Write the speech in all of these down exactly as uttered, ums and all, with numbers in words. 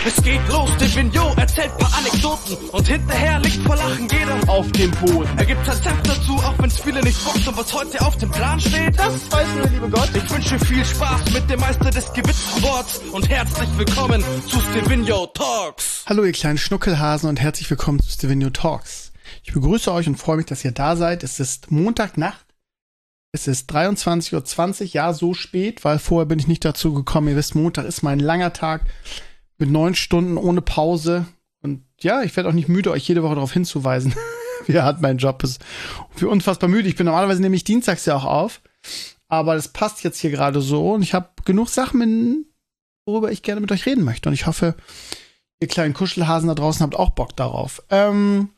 Es geht los, der Vignot erzählt paar Anekdoten und hinterher liegt vor Lachen jeder auf dem Boden. Er gibt sein Senf dazu, auch wenn's viele nicht bockt, und was heute auf dem Plan steht, das weiß nur der liebe Gott. Ich wünsche viel Spaß mit dem Meister des Gewitzsports und herzlich willkommen zu Stevino Talks. Hallo ihr kleinen Schnuckelhasen und herzlich willkommen zu Stevino Talks. Ich begrüße euch und freue mich, dass ihr da seid. Es ist Montagnacht. Es ist dreiundzwanzig Uhr zwanzig, ja, so spät, weil vorher bin ich nicht dazu gekommen. Ihr wisst, Montag ist mein langer Tag mit neun Stunden ohne Pause. Und ja, ich werde auch nicht müde, euch jede Woche darauf hinzuweisen, wie hart mein Job ist. Für unfassbar müde. Ich bin normalerweise nämlich dienstags ja auch auf. Aber das passt jetzt hier gerade so. Und ich habe genug Sachen, in, worüber ich gerne mit euch reden möchte. Und ich hoffe, ihr kleinen Kuschelhasen da draußen habt auch Bock darauf. Ähm,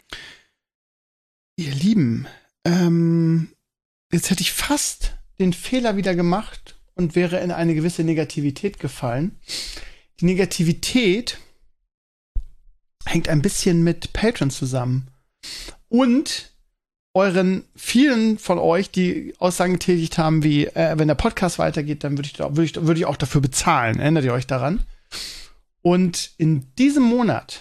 ihr Lieben, ähm, jetzt hätte ich fast den Fehler wieder gemacht und wäre in eine gewisse Negativität gefallen. Die Negativität hängt ein bisschen mit Patreon zusammen. Und euren vielen von euch, die Aussagen getätigt haben, wie, äh, wenn der Podcast weitergeht, dann würde ich, würd ich, würd ich auch dafür bezahlen. Erinnert ihr euch daran? Und in diesem Monat,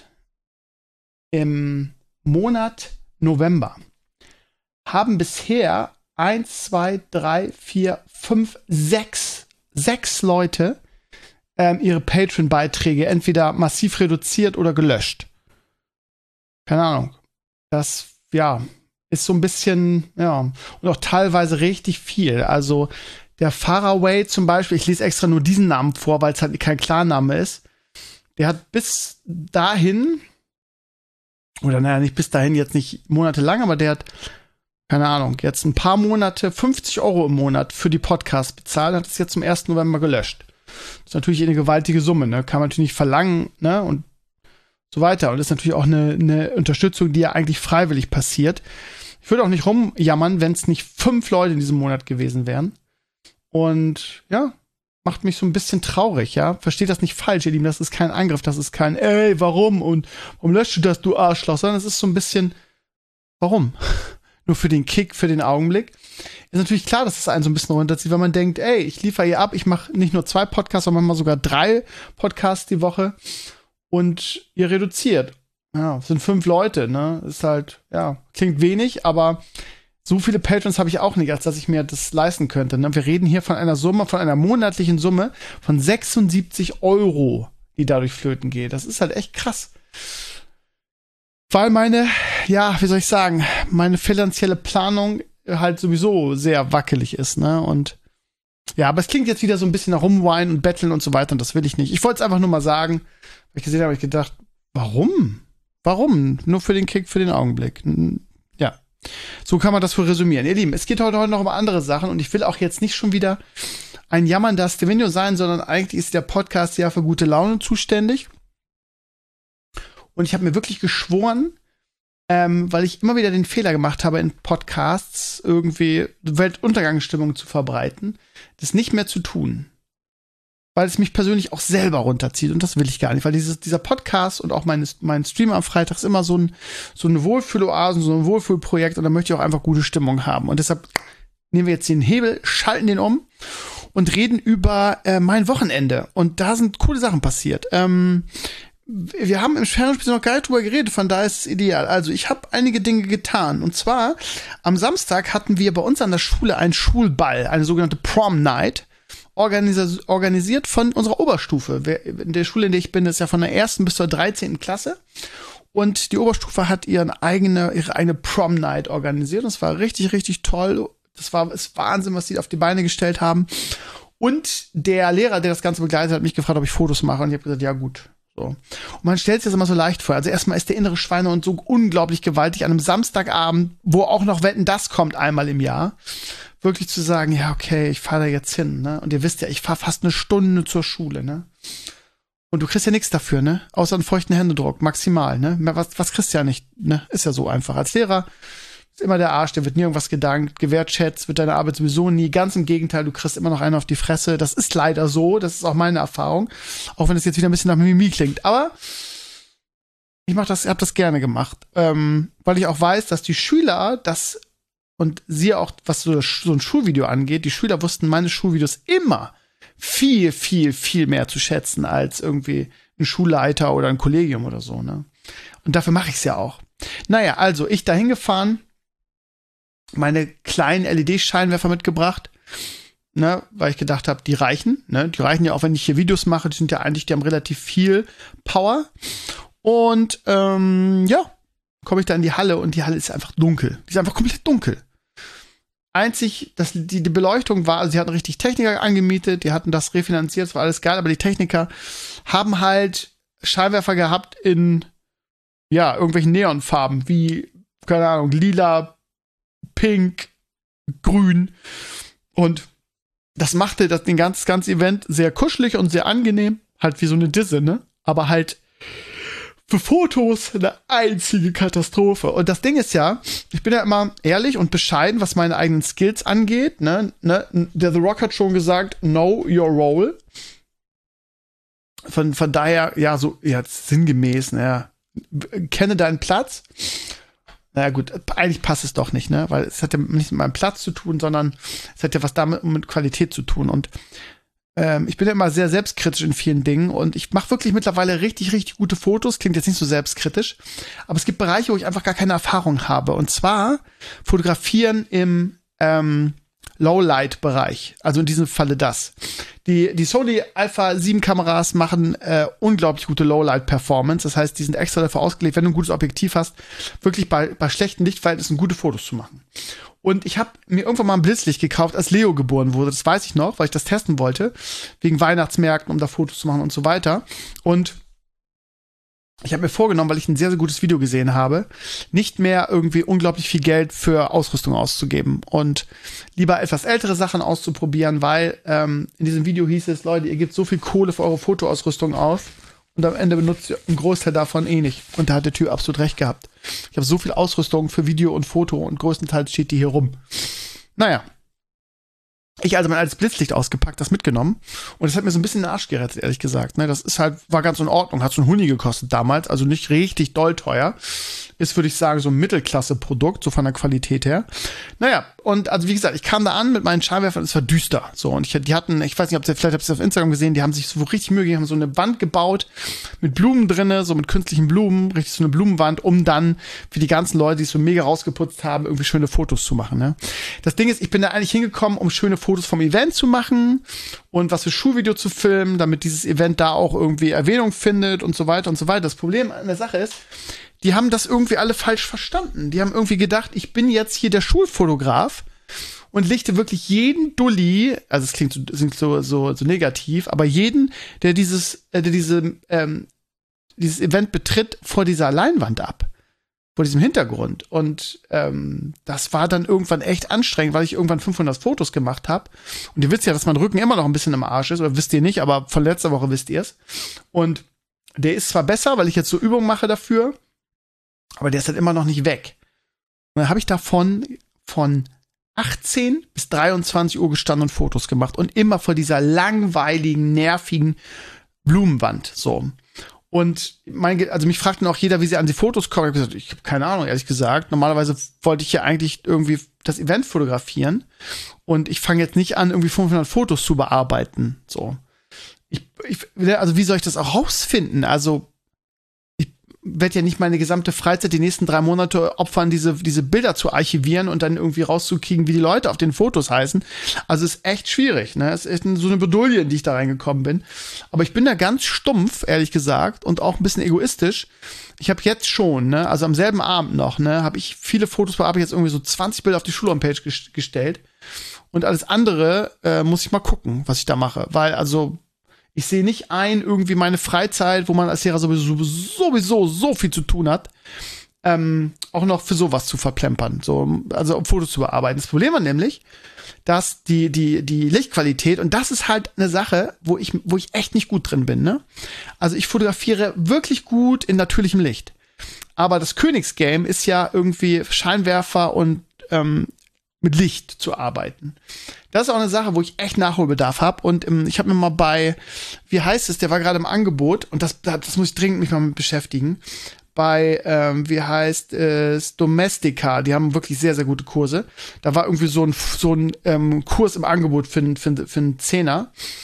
im Monat November, haben bisher eins, zwei, drei, vier, fünf, sechs, sechs Leute ähm, ihre Patreon-Beiträge entweder massiv reduziert oder gelöscht. Keine Ahnung. Das, ja, ist so ein bisschen, ja, und auch teilweise richtig viel. Also der Faraway zum Beispiel, ich lese extra nur diesen Namen vor, weil es halt kein Klarname ist. Der hat bis dahin, oder naja, nicht bis dahin, jetzt nicht monatelang, aber der hat, keine Ahnung, jetzt ein paar Monate, fünfzig Euro im Monat für die Podcasts bezahlt, hat es jetzt zum ersten November gelöscht. Das ist natürlich eine gewaltige Summe, ne? Kann man natürlich nicht verlangen, ne? Und so weiter. Und das ist natürlich auch eine, eine Unterstützung, die ja eigentlich freiwillig passiert. Ich würde auch nicht rumjammern, wenn es nicht fünf Leute in diesem Monat gewesen wären. Und ja, macht mich so ein bisschen traurig, ja. Versteht das nicht falsch, ihr Lieben, das ist kein Angriff, das ist kein, ey, warum? Und warum löscht du das, du Arschloch? Sondern es ist so ein bisschen, warum? Nur für den Kick, für den Augenblick. Ist natürlich klar, dass es einen so ein bisschen runterzieht, wenn man denkt, ey, ich liefere hier ab, ich mache nicht nur zwei Podcasts, sondern manchmal sogar drei Podcasts die Woche und ihr reduziert. Ja, es sind fünf Leute, ne? Ist halt, ja, klingt wenig, aber so viele Patrons habe ich auch nicht, als dass ich mir das leisten könnte. Ne? Wir reden hier von einer Summe, von einer monatlichen Summe von sechsundsiebzig Euro, die dadurch flöten geht. Das ist halt echt krass. Weil meine, ja, wie soll ich sagen, meine finanzielle Planung halt sowieso sehr wackelig ist, ne? Und ja, aber es klingt jetzt wieder so ein bisschen nach Rumweinen und Betteln und so weiter und das will ich nicht. Ich wollte es einfach nur mal sagen, weil ich gesehen habe, habe ich gedacht, warum? Warum? Nur für den Kick, für den Augenblick. Ja, so kann man das wohl resümieren. Ihr Lieben, es geht heute, heute noch um andere Sachen und ich will auch jetzt nicht schon wieder ein jammernder Stevino sein, sondern eigentlich ist der Podcast ja für gute Laune zuständig. Und ich habe mir wirklich geschworen, ähm, weil ich immer wieder den Fehler gemacht habe, in Podcasts irgendwie Weltuntergangsstimmung zu verbreiten, das nicht mehr zu tun. Weil es mich persönlich auch selber runterzieht und das will ich gar nicht, weil dieses, dieser Podcast und auch mein, mein Stream am Freitag ist immer so ein so eine Wohlfühloasen, so ein Wohlfühlprojekt und da möchte ich auch einfach gute Stimmung haben. Und deshalb nehmen wir jetzt den Hebel, schalten den um und reden über äh, mein Wochenende. Und da sind coole Sachen passiert. Ähm, Wir haben im Fernspiel noch gar nicht drüber geredet, von daher ist es ideal. Also ich habe einige Dinge getan. Und zwar, am Samstag hatten wir bei uns an der Schule einen Schulball, eine sogenannte Prom Night, organis- organisiert von unserer Oberstufe. In der Schule, in der ich bin, ist ja von der ersten bis zur dreizehnten Klasse. Und die Oberstufe hat ihren eigene, ihre eigene Prom Night organisiert. Das war richtig, richtig toll. Das war ist Wahnsinn, was die auf die Beine gestellt haben. Und der Lehrer, der das Ganze begleitet hat, hat mich gefragt, ob ich Fotos mache. Und ich habe gesagt, ja gut. So. Und man stellt sich das immer so leicht vor. Also erstmal ist der innere Schweinehund so unglaublich gewaltig an einem Samstagabend, wo auch noch Wetten, das kommt einmal im Jahr, wirklich zu sagen, ja, okay, ich fahre da jetzt hin, ne? Und ihr wisst ja, ich fahre fast eine Stunde zur Schule, ne? Und du kriegst ja nichts dafür, ne? Außer einen feuchten Händedruck, maximal, ne? Was, was kriegst du ja nicht, ne? Ist ja so einfach. Als Lehrer ist immer der Arsch, der wird nie irgendwas gedankt, gewertschätzt, wird deine Arbeit sowieso nie. Ganz im Gegenteil, du kriegst immer noch einen auf die Fresse. Das ist leider so, das ist auch meine Erfahrung. Auch wenn es jetzt wieder ein bisschen nach Mimimi klingt. Aber ich mach das, hab das gerne gemacht. Ähm, weil ich auch weiß, dass die Schüler das, und siehe auch, was so, so ein Schulvideo angeht, die Schüler wussten meine Schulvideos immer viel, viel, viel mehr zu schätzen als irgendwie ein Schulleiter oder ein Kollegium oder so, ne? Und dafür mache ich es ja auch. Naja, also ich da hingefahren, meine kleinen L E D-Scheinwerfer mitgebracht, ne, weil ich gedacht habe, die reichen, ne? Die reichen ja auch, wenn ich hier Videos mache, die sind ja eigentlich, die haben relativ viel Power. Und ähm, ja, komme ich da in die Halle und die Halle ist einfach dunkel. Die ist einfach komplett dunkel. Einzig, dass die, die Beleuchtung war, also sie hatten richtig Techniker angemietet, die hatten das refinanziert, das war alles geil, aber die Techniker haben halt Scheinwerfer gehabt in, ja, irgendwelchen Neonfarben, wie, keine Ahnung, lila, pink, grün. Und das machte das, den ganzen, das ganze Event sehr kuschelig und sehr angenehm, halt wie so eine Disse, ne? Aber halt für Fotos eine einzige Katastrophe. Und das Ding ist ja, ich bin ja immer ehrlich und bescheiden, was meine eigenen Skills angeht. Ne? Ne? Der The Rock hat schon gesagt, know your role. Von, von daher, ja, so ja, sinngemäß, ne? Kenne deinen Platz. Naja gut, eigentlich passt es doch nicht, ne? Weil es hat ja nicht mit meinem Platz zu tun, sondern es hat ja was damit mit Qualität zu tun. Und ich bin ja immer sehr selbstkritisch in vielen Dingen und ich mache wirklich mittlerweile richtig, richtig gute Fotos. Klingt jetzt nicht so selbstkritisch, aber es gibt Bereiche, wo ich einfach gar keine Erfahrung habe. Und zwar fotografieren im ähm, Lowlight-Bereich. Also in diesem Falle das. Die, die Sony Alpha sieben Kameras machen äh, unglaublich gute Lowlight-Performance. Das heißt, die sind extra dafür ausgelegt, wenn du ein gutes Objektiv hast, wirklich bei, bei schlechten Lichtverhältnissen gute Fotos zu machen. Und ich habe mir irgendwann mal ein Blitzlicht gekauft, als Leo geboren wurde. Das weiß ich noch, weil ich das testen wollte. Wegen Weihnachtsmärkten, um da Fotos zu machen und so weiter. Und ich habe mir vorgenommen, weil ich ein sehr, sehr gutes Video gesehen habe, nicht mehr irgendwie unglaublich viel Geld für Ausrüstung auszugeben. Und lieber etwas ältere Sachen auszuprobieren, weil ähm, in diesem Video hieß es, Leute, ihr gebt so viel Kohle für eure Fotoausrüstung aus. Und am Ende benutzt ihr einen Großteil davon eh nicht. Und da hat der Typ absolut recht gehabt. Ich habe so viel Ausrüstung für Video und Foto und größtenteils steht die hier rum. Naja. Ich also mein altes Blitzlicht ausgepackt, das mitgenommen. Und das hat mir so ein bisschen den Arsch gerettet, ehrlich gesagt. Ne, das ist halt, war ganz in Ordnung. Hat so ein Huni gekostet damals, also nicht richtig doll teuer. Ist, würde ich sagen, so ein Mittelklasse-Produkt, so von der Qualität her. Naja, und also wie gesagt, ich kam da an mit meinen Scheinwerfern, es war düster. So, und ich, die hatten, ich weiß nicht, ob ihr, vielleicht habt ihr es auf Instagram gesehen, die haben sich so richtig Mühe gegeben, haben so eine Wand gebaut mit Blumen drinne, so mit künstlichen Blumen, richtig so eine Blumenwand, um dann für die ganzen Leute, die es so mega rausgeputzt haben, irgendwie schöne Fotos zu machen. Ne? Das Ding ist, ich bin da eigentlich hingekommen, um schöne Fotos vom Event zu machen und was für Schulvideo zu filmen, damit dieses Event da auch irgendwie Erwähnung findet und so weiter und so weiter. Das Problem an der Sache ist, die haben das irgendwie alle falsch verstanden. Die haben irgendwie gedacht, ich bin jetzt hier der Schulfotograf und lichte wirklich jeden Dulli, also es klingt so, klingt so, so, so negativ, aber jeden, der dieses, äh, der diese, ähm, dieses Event betritt, vor dieser Leinwand ab. Vor diesem Hintergrund. Und ähm, das war dann irgendwann echt anstrengend, weil ich irgendwann fünfhundert Fotos gemacht habe. Und ihr wisst ja, dass mein Rücken immer noch ein bisschen im Arsch ist, oder wisst ihr nicht, aber von letzter Woche wisst ihr es. Und der ist zwar besser, weil ich jetzt so Übungen mache dafür, aber der ist halt immer noch nicht weg. Und dann habe ich davon von achtzehn bis dreiundzwanzig Uhr gestanden und Fotos gemacht. Und immer vor dieser langweiligen, nervigen Blumenwand. So. Und mein, also mich fragten auch jeder, wie sie an die Fotos kommen. Ich habe gesagt, ich habe keine Ahnung, ehrlich gesagt. Normalerweise wollte ich ja eigentlich irgendwie das Event fotografieren. Und ich fange jetzt nicht an, irgendwie fünfhundert Fotos zu bearbeiten. So. Ich, ich, also wie soll ich das auch rausfinden? Also werde ja nicht meine gesamte Freizeit die nächsten drei Monate opfern, diese, diese Bilder zu archivieren und dann irgendwie rauszukriegen, wie die Leute auf den Fotos heißen. Also ist echt schwierig, ne? Es ist echt so eine Bedouille, in die ich da reingekommen bin. Aber ich bin da ganz stumpf, ehrlich gesagt, und auch ein bisschen egoistisch. Ich habe jetzt schon, ne, also am selben Abend noch, ne, habe ich viele Fotos, habe ich jetzt irgendwie so zwanzig Bilder auf die Schulhomepage ges- gestellt. Und alles andere äh, muss ich mal gucken, was ich da mache. Weil, also ich sehe nicht ein, irgendwie meine Freizeit, wo man als Lehrer sowieso, sowieso so viel zu tun hat, ähm, auch noch für sowas zu verplempern, so, also um Fotos zu bearbeiten. Das Problem war nämlich, dass die, die, die Lichtqualität, und das ist halt eine Sache, wo ich, wo ich echt nicht gut drin bin, ne? Also ich fotografiere wirklich gut in natürlichem Licht. Aber das Königsgame ist ja irgendwie Scheinwerfer und ähm, mit Licht zu arbeiten. Das ist auch eine Sache, wo ich echt Nachholbedarf habe. Und ähm, ich habe mir mal bei, wie heißt es, der war gerade im Angebot, und das, das muss ich dringend mich mal mit beschäftigen, bei, ähm, wie heißt es, Domestika, die haben wirklich sehr, sehr gute Kurse. Da war irgendwie so ein, so ein ähm, Kurs im Angebot für, für, für einen Zehner.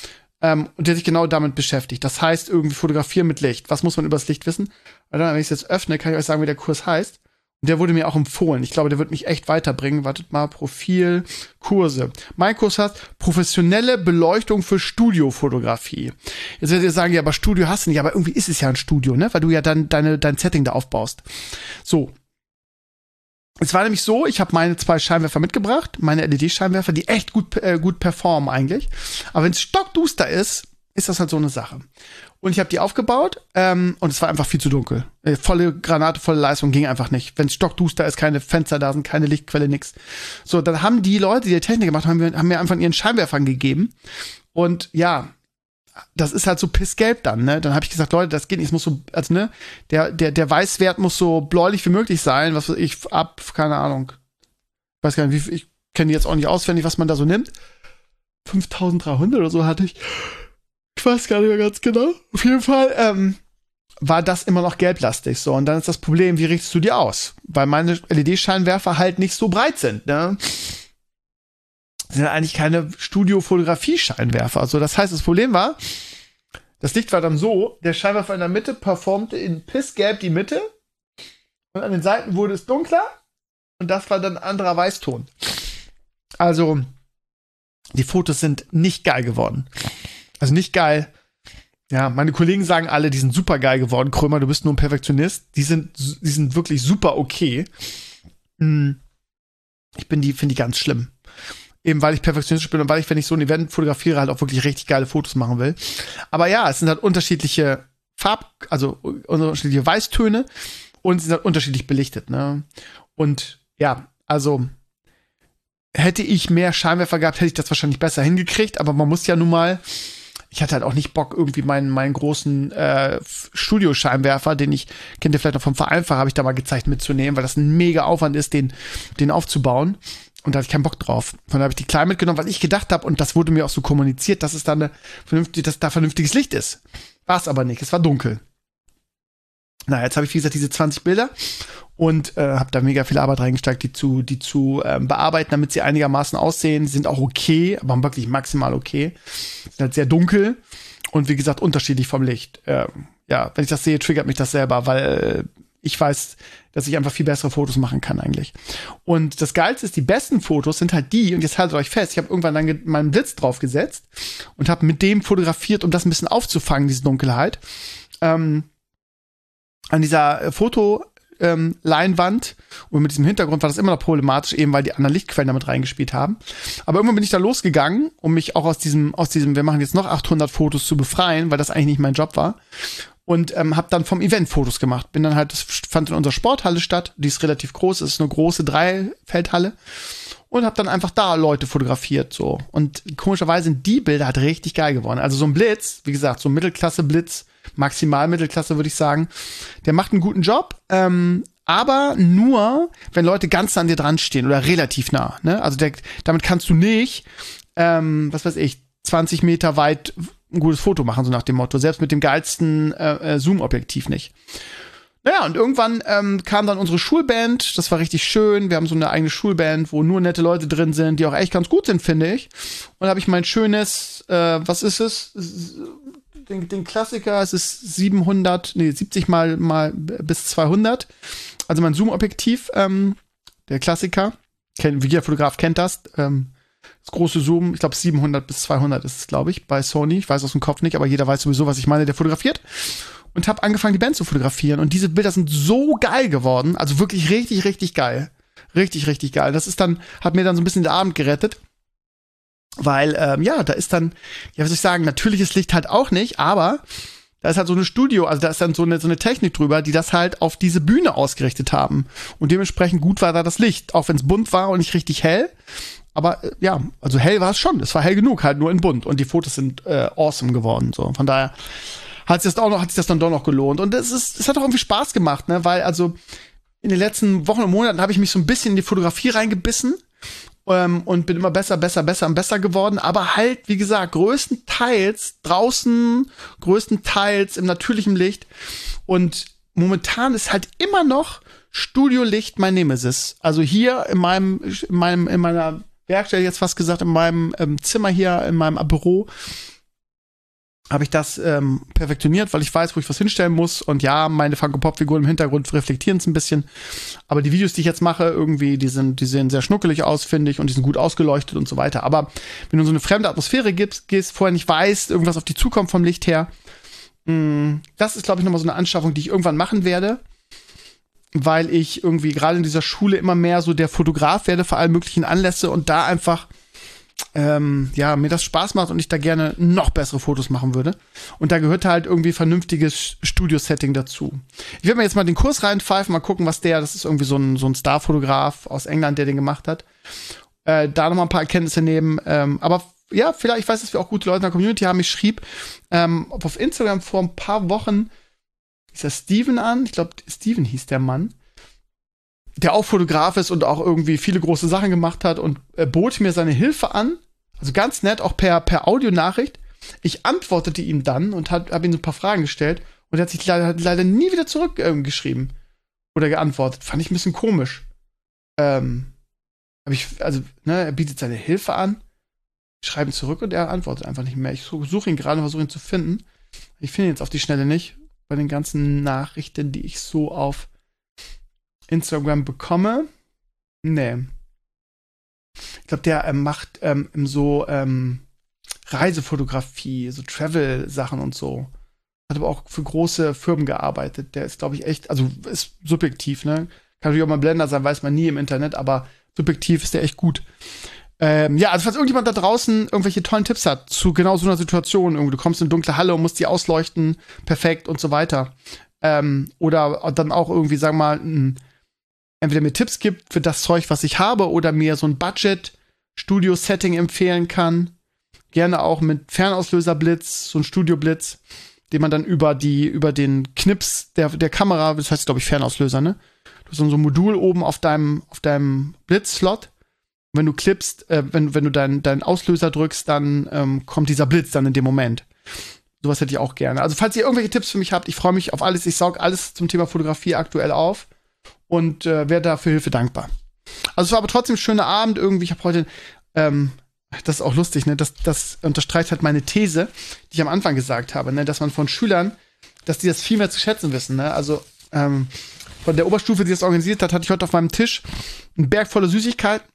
Ähm, und der sich genau damit beschäftigt. Das heißt, irgendwie fotografieren mit Licht. Was muss man über das Licht wissen? Und dann, wenn ich es jetzt öffne, kann ich euch sagen, wie der Kurs heißt. Und der wurde mir auch empfohlen. Ich glaube, der wird mich echt weiterbringen. Wartet mal, Profil, Kurse. Mein Kurs heißt professionelle Beleuchtung für Studiofotografie. Jetzt werdet ihr sagen, ja, aber Studio hast du nicht. Aber irgendwie ist es ja ein Studio, ne? Weil du ja dann deine, dein Setting da aufbaust. So. Es war nämlich so, ich habe meine zwei Scheinwerfer mitgebracht, meine L E D-Scheinwerfer, die echt gut, äh, gut performen eigentlich. Aber wenn es stockduster ist, ist das halt so eine Sache. Und ich habe die aufgebaut ähm, und es war einfach viel zu dunkel. Äh, volle Granate, volle Leistung ging einfach nicht. Wenn es stockduster ist, keine Fenster da sind, keine Lichtquelle, nix. So, dann haben die Leute, die die Technik gemacht haben, haben mir einfach ihren Scheinwerfern gegeben. Und ja, das ist halt so pissgelb dann, ne? Dann habe ich gesagt, Leute, das geht nicht, es muss so, also, ne, der, der, der Weißwert muss so bläulich wie möglich sein, was weiß ich, ab, keine Ahnung, ich weiß gar nicht, wie, ich kenne die jetzt auch nicht auswendig, was man da so nimmt. fünftausenddreihundert oder so hatte ich. Ich weiß gar nicht mehr ganz genau. Auf jeden Fall, ähm, war das immer noch gelblastig, so. Und dann ist das Problem, wie richtest du die aus? Weil meine L E D-Scheinwerfer halt nicht so breit sind, ne? Sind eigentlich keine Studio-Fotografie-Scheinwerfer. Also das heißt, das Problem war, das Licht war dann so, der Scheinwerfer in der Mitte performte in pissgelb die Mitte und an den Seiten wurde es dunkler und das war dann ein anderer Weißton. Also die Fotos sind nicht geil geworden. Also nicht geil. Ja, meine Kollegen sagen alle, die sind super geil geworden. Krömer, du bist nur ein Perfektionist. Die sind, die sind wirklich super okay. Ich bin die, finde die ganz schlimm. Eben weil ich perfektionistisch bin und weil ich, wenn ich so ein Event fotografiere, halt auch wirklich richtig geile Fotos machen will. Aber ja, es sind halt unterschiedliche Farb, also unterschiedliche Weißtöne und sie sind halt unterschiedlich belichtet, ne? Und ja, also hätte ich mehr Scheinwerfer gehabt, hätte ich das wahrscheinlich besser hingekriegt, aber man muss ja nun mal, ich hatte halt auch nicht Bock, irgendwie meinen, meinen großen äh, Studioscheinwerfer, den ich, kennt ihr vielleicht noch vom Vereinfacher, habe ich da mal gezeigt, mitzunehmen, weil das ein mega Aufwand ist, den, den aufzubauen. Und da hatte ich keinen Bock drauf. Von daher habe ich die klein mitgenommen, weil ich gedacht habe, und das wurde mir auch so kommuniziert, dass es da eine vernünftig, dass da vernünftiges Licht ist. War es aber nicht, es war dunkel. Na, jetzt habe ich, wie gesagt, diese zwanzig Bilder und äh, habe da mega viel Arbeit reingesteckt, die zu, die zu ähm, bearbeiten, damit sie einigermaßen aussehen. Sie sind auch okay, aber wirklich maximal okay. Sind halt sehr dunkel und wie gesagt, unterschiedlich vom Licht. Ähm, ja, wenn ich das sehe, triggert mich das selber, weil äh, ich weiß, dass ich einfach viel bessere Fotos machen kann eigentlich. Und das Geilste ist, die besten Fotos sind halt die, und jetzt haltet euch fest, ich habe irgendwann dann meinen Blitz draufgesetzt und habe mit dem fotografiert, um das ein bisschen aufzufangen, diese Dunkelheit. Ähm, an dieser Foto ähm, Leinwand und mit diesem Hintergrund war das immer noch problematisch, eben weil die anderen Lichtquellen damit reingespielt haben. Aber irgendwann bin ich da losgegangen, um mich auch aus diesem, aus diesem, wir machen jetzt noch achthundert Fotos zu befreien, weil das eigentlich nicht mein Job war. Und ähm, habe dann vom Event Fotos gemacht. Bin dann halt, das fand in unserer Sporthalle statt, die ist relativ groß, es ist eine große Dreifeldhalle. Und habe dann einfach da Leute fotografiert, so. Und komischerweise sind die Bilder halt richtig geil geworden. Also so ein Blitz, wie gesagt, so ein Mittelklasse-Blitz, maximal Mittelklasse, würde ich sagen, der macht einen guten Job, ähm, aber nur, wenn Leute ganz nah an dir dran stehen oder relativ nah, ne? Also der, damit kannst du nicht, ähm, was weiß ich, zwanzig Meter weit ein gutes Foto machen, so nach dem Motto. Selbst mit dem geilsten äh, Zoom-Objektiv nicht. Naja, und irgendwann ähm, kam dann unsere Schulband, das war richtig schön. Wir haben so eine eigene Schulband, wo nur nette Leute drin sind, die auch echt ganz gut sind, finde ich. Und da habe ich mein schönes, äh, was ist es? Den, den Klassiker, es ist siebenhundert, nee, siebzig mal, mal bis zweihundert. Also mein Zoom-Objektiv, ähm, der Klassiker. Kennt, wie jeder Fotograf kennt das. Ähm, Das große Zoom, ich glaube siebenhundert bis zweihundert ist es, glaube ich, bei Sony. Ich weiß aus dem Kopf nicht, aber jeder weiß sowieso, was ich meine, der fotografiert. Und habe angefangen, die Band zu fotografieren. Und diese Bilder sind so geil geworden. Also wirklich richtig, richtig geil. Richtig, richtig geil. Das ist dann, hat mir dann so ein bisschen den Abend gerettet. Weil, ähm, ja, da ist dann, ja, was soll ich sagen, natürliches Licht halt auch nicht, aber da ist halt so eine Studio, also da ist dann so eine, so eine Technik drüber, die das halt auf diese Bühne ausgerichtet haben. Und dementsprechend gut war da das Licht, auch wenn es bunt war und nicht richtig hell. Aber äh, ja, also hell war es schon. Es war hell genug, halt nur in bunt. Und die Fotos sind äh, awesome geworden. So, von daher hat sich das auch noch, hat sich das dann doch noch gelohnt. Und es ist, es hat auch irgendwie Spaß gemacht, ne? Weil also in den letzten Wochen und Monaten habe ich mich so ein bisschen in die Fotografie reingebissen ähm, und bin immer besser, besser, besser und besser geworden. Aber halt, wie gesagt, größtenteils draußen, größtenteils im natürlichen Licht. Und momentan ist halt immer noch Studiolicht mein Nemesis. Also hier in meinem, in meinem, in meiner Werkstatt, jetzt fast gesagt, in meinem ähm, Zimmer hier, in meinem Büro, habe ich das ähm, perfektioniert, weil ich weiß, wo ich was hinstellen muss. Und ja, meine Funko-Pop-Figuren im Hintergrund reflektieren es ein bisschen. Aber die Videos, die ich jetzt mache, irgendwie, die sind, die sehen sehr schnuckelig aus, finde ich, und die sind gut ausgeleuchtet und so weiter. Aber wenn du in so eine fremde Atmosphäre gibst, gehst, vorher nicht weißt, irgendwas auf dich zukommt vom Licht her, mh, das ist, glaube ich, nochmal so eine Anschaffung, die ich irgendwann machen werde. Weil ich irgendwie gerade in dieser Schule immer mehr so der Fotograf werde für alle möglichen Anlässe und da einfach Ähm, ja, mir das Spaß macht und ich da gerne noch bessere Fotos machen würde. Und da gehört halt irgendwie vernünftiges Studio-Setting dazu. Ich werde mir jetzt mal den Kurs reinpfeifen, mal gucken, was der, das ist irgendwie so ein, so ein Star-Fotograf aus England, der den gemacht hat. Äh, da noch mal ein paar Erkenntnisse nehmen. Ähm, aber ja, vielleicht, ich weiß, dass wir auch gute Leute in der Community haben. Ich schrieb ähm, auf Instagram vor ein paar Wochen, ist das Steven an? Ich glaube, Steven hieß der Mann, der auch Fotograf ist und auch irgendwie viele große Sachen gemacht hat und äh, bot mir seine Hilfe an. Also ganz nett, auch per, per Audionachricht. Ich antwortete ihm dann und habe hab ihm so ein paar Fragen gestellt und er hat sich leider, hat leider nie wieder zurückgeschrieben ähm, oder geantwortet. Fand ich ein bisschen komisch. Ähm, hab ich, also, ne, er bietet seine Hilfe an, ich schreibe ihn zurück und er antwortet einfach nicht mehr. Ich suche ihn gerade und versuche ihn zu finden. Ich finde ihn jetzt auf die Schnelle nicht bei den ganzen Nachrichten, die ich so auf Instagram bekomme. Nee. Ich glaube, der ähm, macht ähm, so ähm, Reisefotografie, so Travel-Sachen und so. Hat aber auch für große Firmen gearbeitet. Der ist, glaube ich, echt, also ist subjektiv, ne? Kann natürlich auch mal Blender sein, weiß man nie im Internet, aber subjektiv ist der echt gut. Ähm, ja, also falls irgendjemand da draußen irgendwelche tollen Tipps hat zu genau so einer Situation, irgendwie, du kommst in eine dunkle Halle und musst die ausleuchten, perfekt und so weiter. Ähm, oder dann auch irgendwie, sagen wir mal, ein entweder mir Tipps gibt für das Zeug, was ich habe, oder mir so ein Budget-Studio-Setting empfehlen kann. Gerne auch mit Fernauslöserblitz, so ein Studioblitz, den man dann über die, über den Knips der, der Kamera, das heißt, glaube ich, Fernauslöser, ne? Du hast so ein Modul oben auf deinem, auf deinem Blitzslot. Wenn du klippst, äh, wenn, wenn du deinen dein Auslöser drückst, dann ähm, kommt dieser Blitz dann in dem Moment. Sowas hätte ich auch gerne. Also, falls ihr irgendwelche Tipps für mich habt, ich freue mich auf alles. Ich saug alles zum Thema Fotografie aktuell auf. Und äh, wäre da für Hilfe dankbar. Also es war aber trotzdem ein schöner Abend irgendwie. Ich habe heute, ähm, das ist auch lustig, ne? Das, das unterstreicht halt meine These, die ich am Anfang gesagt habe, ne? Dass man von Schülern, dass die das viel mehr zu schätzen wissen. Ne? Also ähm, von der Oberstufe, die das organisiert hat, hatte ich heute auf meinem Tisch einen Berg voller Süßigkeiten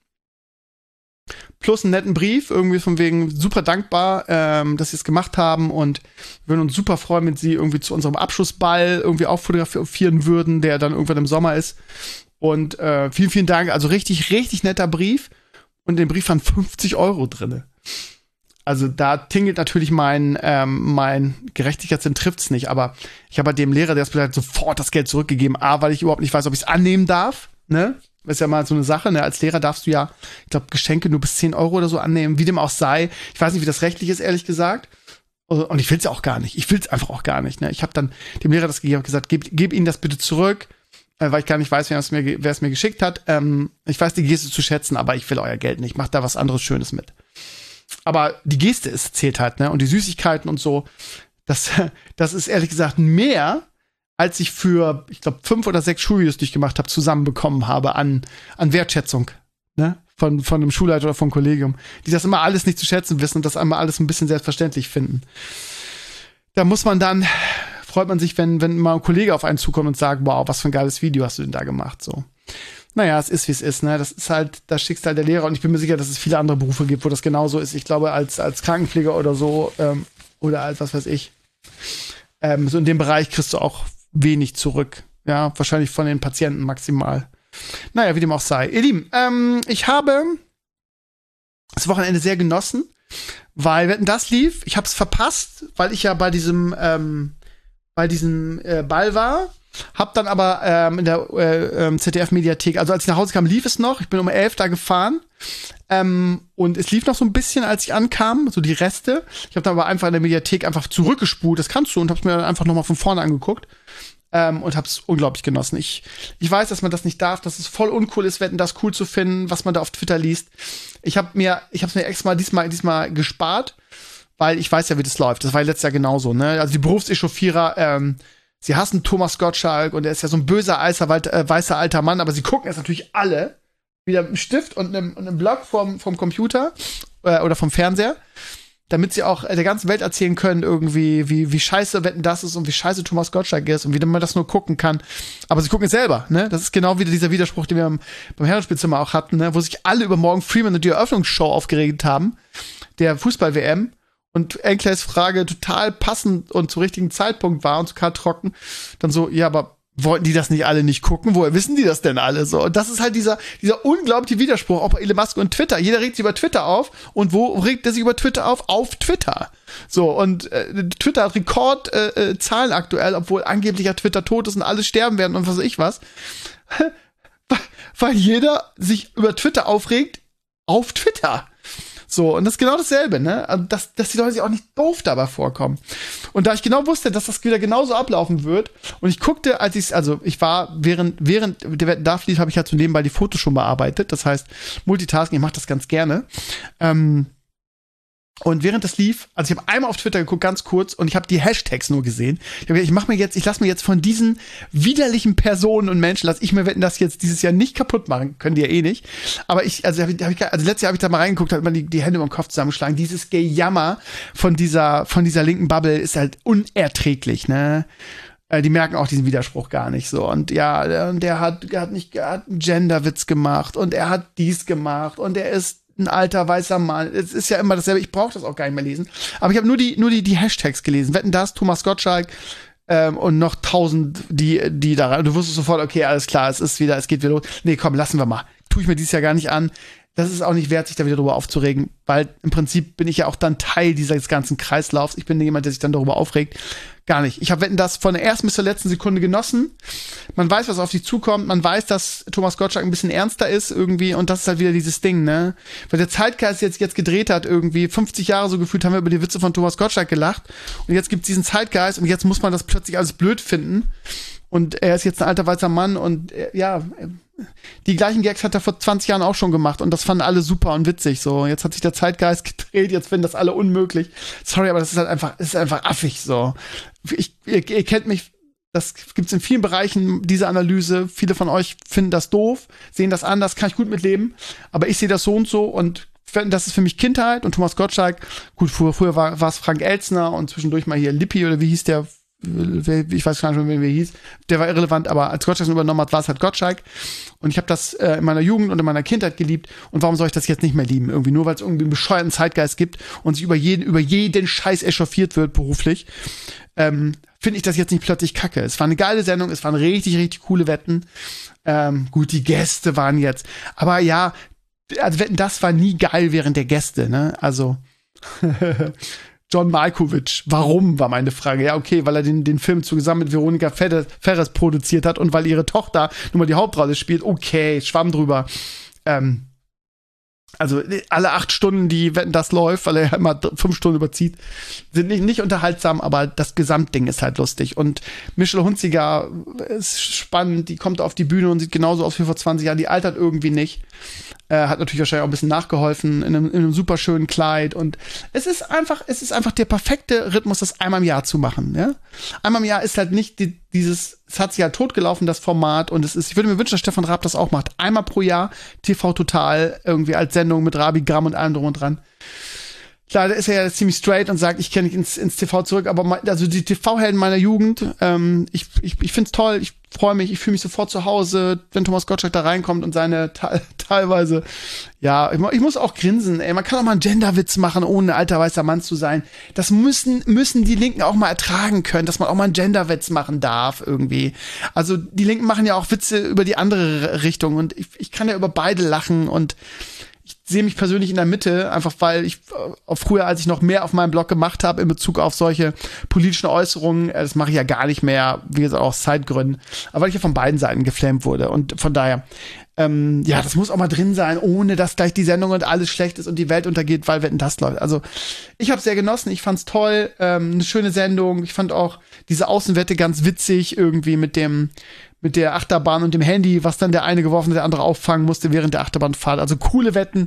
plus einen netten Brief, irgendwie von wegen super dankbar, ähm, dass sie es gemacht haben und wir würden uns super freuen, wenn sie irgendwie zu unserem Abschlussball irgendwie auch fotografieren würden, der dann irgendwann im Sommer ist. Und äh, vielen, vielen Dank. Also richtig, richtig netter Brief. Und in dem Brief waren fünfzig Euro drin. Also da tingelt natürlich mein, ähm, mein Gerechtigkeitssinn trifft's nicht. Aber ich habe halt dem Lehrer, der das bedeutet, sofort das Geld zurückgegeben. A, weil ich überhaupt nicht weiß, ob ich es annehmen darf, ne? Das ist ja mal so eine Sache, ne? Als Lehrer darfst du ja, ich glaube, Geschenke nur bis zehn Euro oder so annehmen, wie dem auch sei. Ich weiß nicht, wie das rechtlich ist, ehrlich gesagt. Und ich will's ja auch gar nicht. Ich will's einfach auch gar nicht, ne? Ich habe dann dem Lehrer das gegeben und gesagt, gib, gib ihnen das bitte zurück, äh, weil ich gar nicht weiß, wer es mir, wer es mir geschickt hat. Ähm, ich weiß die Geste zu schätzen, aber ich will euer Geld nicht. Ich mach da was anderes Schönes mit. Aber die Geste ist, zählt halt, ne? Und die Süßigkeiten und so, das, das ist ehrlich gesagt mehr, als ich für, ich glaube, fünf oder sechs Schulvideos, die ich gemacht habe, zusammenbekommen habe an, an Wertschätzung, ne? Von, von einem Schulleiter oder vom Kollegium, die das immer alles nicht zu schätzen wissen und das immer alles ein bisschen selbstverständlich finden. Da muss man dann, freut man sich, wenn, wenn mal ein Kollege auf einen zukommt und sagt, wow, was für ein geiles Video hast du denn da gemacht, so. Naja, es ist, wie es ist, ne? Das ist halt das Schicksal der Lehrer und ich bin mir sicher, dass es viele andere Berufe gibt, wo das genauso ist. Ich glaube, als, als Krankenpfleger oder so, ähm, oder als was weiß ich, ähm, so in dem Bereich kriegst du auch wenig zurück. Ja, wahrscheinlich von den Patienten maximal. Naja, wie dem auch sei. Ihr Lieben, ähm, ich habe das Wochenende sehr genossen, weil wenn das lief, ich habe es verpasst, weil ich ja bei diesem ähm, bei diesem äh, Ball war. Hab dann aber ähm, in der äh, ähm, Z D F-Mediathek, also als ich nach Hause kam, lief es noch. Ich bin um elf da gefahren. Ähm, und es lief noch so ein bisschen, als ich ankam, so die Reste. Ich habe dann aber einfach in der Mediathek einfach zurückgespult, das kannst du, und hab's mir dann einfach nochmal von vorne angeguckt. Ähm, und hab's unglaublich genossen. Ich, ich weiß, dass man das nicht darf, dass es voll uncool ist, Wetten, das cool zu finden, was man da auf Twitter liest. Ich hab mir, ich hab's mir extra mal diesmal, diesmal gespart, weil ich weiß ja, wie das läuft. Das war ja letztes Jahr genauso, ne? Also die Berufseschauffierer, ähm, sie hassen Thomas Gottschalk und er ist ja so ein böser, alter, äh, weißer alter Mann, aber sie gucken es natürlich alle wieder mit einem Stift und einem, und einem Block vom, vom Computer äh, oder vom Fernseher. damit sie auch der ganzen Welt erzählen können, irgendwie, wie, wie scheiße Wetten, das ist und wie scheiße Thomas Gottschalk ist und wie man das nur gucken kann. Aber sie gucken es selber, ne? Das ist genau wieder dieser Widerspruch, den wir beim, beim Herrenspielzimmer auch hatten, ne? Wo sich alle über Morgan Freeman und die Eröffnungsshow aufgeregt haben, der Fußball-W M. Und Enkles Frage total passend und zum richtigen Zeitpunkt war und total trocken. Dann so, ja, aber wollten die das nicht alle nicht gucken? Woher wissen die das denn alle so? Und das ist halt dieser, dieser unglaubliche Widerspruch, auch bei Elon Musk und Twitter. Jeder regt sich über Twitter auf. Und wo regt er sich über Twitter auf? Auf Twitter. So, und äh, Twitter hat Rekordzahlen äh, aktuell, obwohl angeblich ja Twitter tot ist und alle sterben werden und was weiß ich was. Weil jeder sich über Twitter aufregt auf Twitter. So, und das ist genau dasselbe, ne? Also, dass, dass die Leute sich auch nicht doof dabei vorkommen. Und da ich genau wusste, dass das wieder genauso ablaufen wird, und ich guckte, als ich, also ich war, während, während der Wetten das lief, habe ich halt so nebenbei die Fotos schon bearbeitet. Das heißt, Multitasking, ich mache das ganz gerne. Ähm, Und während das lief, also ich habe einmal auf Twitter geguckt, ganz kurz, und ich habe die Hashtags nur gesehen. Ich habe gedacht, ich mach mir jetzt, ich lasse mir jetzt von diesen widerlichen Personen und Menschen, lasse ich mir Wetten, das jetzt dieses Jahr nicht kaputt machen, können die ja eh nicht. Aber ich, also, hab ich, hab ich, also letztes Jahr habe ich da mal reingeguckt, hat man die, die Hände über den Kopf zusammengeschlagen. Dieses Gejammer von dieser, von dieser linken Bubble ist halt unerträglich, ne? Die merken auch diesen Widerspruch gar nicht so. Und ja, der, der hat, der hat nicht, er hat einen Genderwitz gemacht und er hat dies gemacht und er ist ein alter weißer Mann. Es ist ja immer dasselbe. Ich brauche das auch gar nicht mehr lesen. Aber ich habe nur die, nur die, die Hashtags gelesen. Wetten das, Thomas Gottschalk ähm, und noch tausend, die, die da rein. Und du wusstest sofort, okay, alles klar, es ist wieder, es geht wieder los. Nee, komm, lassen wir mal. Tue ich mir dieses Jahr gar nicht an. Das ist auch nicht wert, sich da wieder drüber aufzuregen, weil im Prinzip bin ich ja auch dann Teil dieses ganzen Kreislaufs. Ich bin jemand, der sich dann darüber aufregt. Gar nicht. Ich habe Wetten das von der ersten bis zur letzten Sekunde genossen. Man weiß, was auf dich zukommt. Man weiß, dass Thomas Gottschalk ein bisschen ernster ist irgendwie. Und das ist halt wieder dieses Ding, ne? Weil der Zeitgeist jetzt, jetzt gedreht hat irgendwie. fünfzig Jahre so gefühlt haben wir über die Witze von Thomas Gottschalk gelacht. Und jetzt gibt's diesen Zeitgeist und jetzt muss man das plötzlich alles blöd finden. Und er ist jetzt ein alter weißer Mann und äh, ja, die gleichen Gags hat er vor zwanzig Jahren auch schon gemacht und das fanden alle super und witzig. So, jetzt hat sich der Zeitgeist gedreht, jetzt finden das alle unmöglich. Sorry, aber das ist halt einfach, das ist einfach affig so. Ich, ihr, ihr kennt mich, das gibt's in vielen Bereichen, diese Analyse. Viele von euch finden das doof, sehen das anders, kann ich gut mitleben. Aber ich sehe das so und so und das ist für mich Kindheit und Thomas Gottschalk. Gut, früher, früher war es Frank Elstner und zwischendurch mal hier Lippi oder wie hieß der? Ich weiß gar nicht mehr, wie er hieß. Der war irrelevant, aber als Gottschalk übernommen hat, war es halt Gottschalk. Und ich habe das äh, in meiner Jugend und in meiner Kindheit geliebt. Und warum soll ich das jetzt nicht mehr lieben? Irgendwie nur, weil es irgendwie einen bescheuerten Zeitgeist gibt und sich über jeden, über jeden Scheiß echauffiert wird beruflich, ähm, finde ich das jetzt nicht plötzlich kacke. Es war eine geile Sendung, es waren richtig, richtig coole Wetten. Ähm, gut, die Gäste waren jetzt. Aber ja, also Wetten, das war nie geil während der Gäste, ne? Also John Malkovich. Warum, war meine Frage. Ja, okay, weil er den, den Film zusammen mit Veronika Ferres, Ferres produziert hat und weil ihre Tochter nun mal die Hauptrolle spielt. Okay, schwamm drüber. Ähm, also alle acht Stunden, die Wetten, das läuft, weil er immer fünf Stunden überzieht, sind nicht, nicht unterhaltsam, aber das Gesamtding ist halt lustig. Und Michelle Hunziker ist spannend, die kommt auf die Bühne und sieht genauso aus wie vor zwanzig Jahren, die altert irgendwie nicht. Äh, hat natürlich wahrscheinlich auch ein bisschen nachgeholfen in einem, in einem super schönen Kleid und es ist einfach, es ist einfach der perfekte Rhythmus, das einmal im Jahr zu machen, ja. Einmal im Jahr ist halt nicht die, dieses, es hat sich ja totgelaufen, das Format und es ist, ich würde mir wünschen, dass Stefan Raab das auch macht. Einmal pro Jahr T V Total irgendwie als Sendung mit Rabi Gramm und allem drum und dran. Klar, da ist er ja ziemlich straight und sagt, ich kenne nicht ins, ins T V zurück, aber mein, also die T V-Helden meiner Jugend, ähm, ich, ich, ich find's toll, ich freue mich, ich fühle mich sofort zu Hause, wenn Thomas Gottschalk da reinkommt und seine te- teilweise, ja, ich, ich muss auch grinsen, ey, man kann auch mal einen Genderwitz machen, ohne ein alter weißer Mann zu sein. Das müssen, müssen die Linken auch mal ertragen können, dass man auch mal einen Genderwitz machen darf, irgendwie. Also, die Linken machen ja auch Witze über die andere Richtung und ich, ich kann ja über beide lachen und ich sehe mich persönlich in der Mitte, einfach weil ich äh, früher, als ich noch mehr auf meinem Blog gemacht habe in Bezug auf solche politischen Äußerungen, äh, das mache ich ja gar nicht mehr, wie gesagt, auch aus Zeitgründen, aber weil ich ja von beiden Seiten geflammt wurde und von daher, ähm, ja, das muss auch mal drin sein, ohne dass gleich die Sendung und alles schlecht ist und die Welt untergeht, weil Wetten, das läuft. Also ich habe sehr genossen, ich fand's toll, ähm, eine schöne Sendung, ich fand auch diese Außenwette ganz witzig irgendwie mit dem mit der Achterbahn und dem Handy, was dann der eine geworfen, der andere auffangen musste während der Achterbahnfahrt. Also coole Wetten.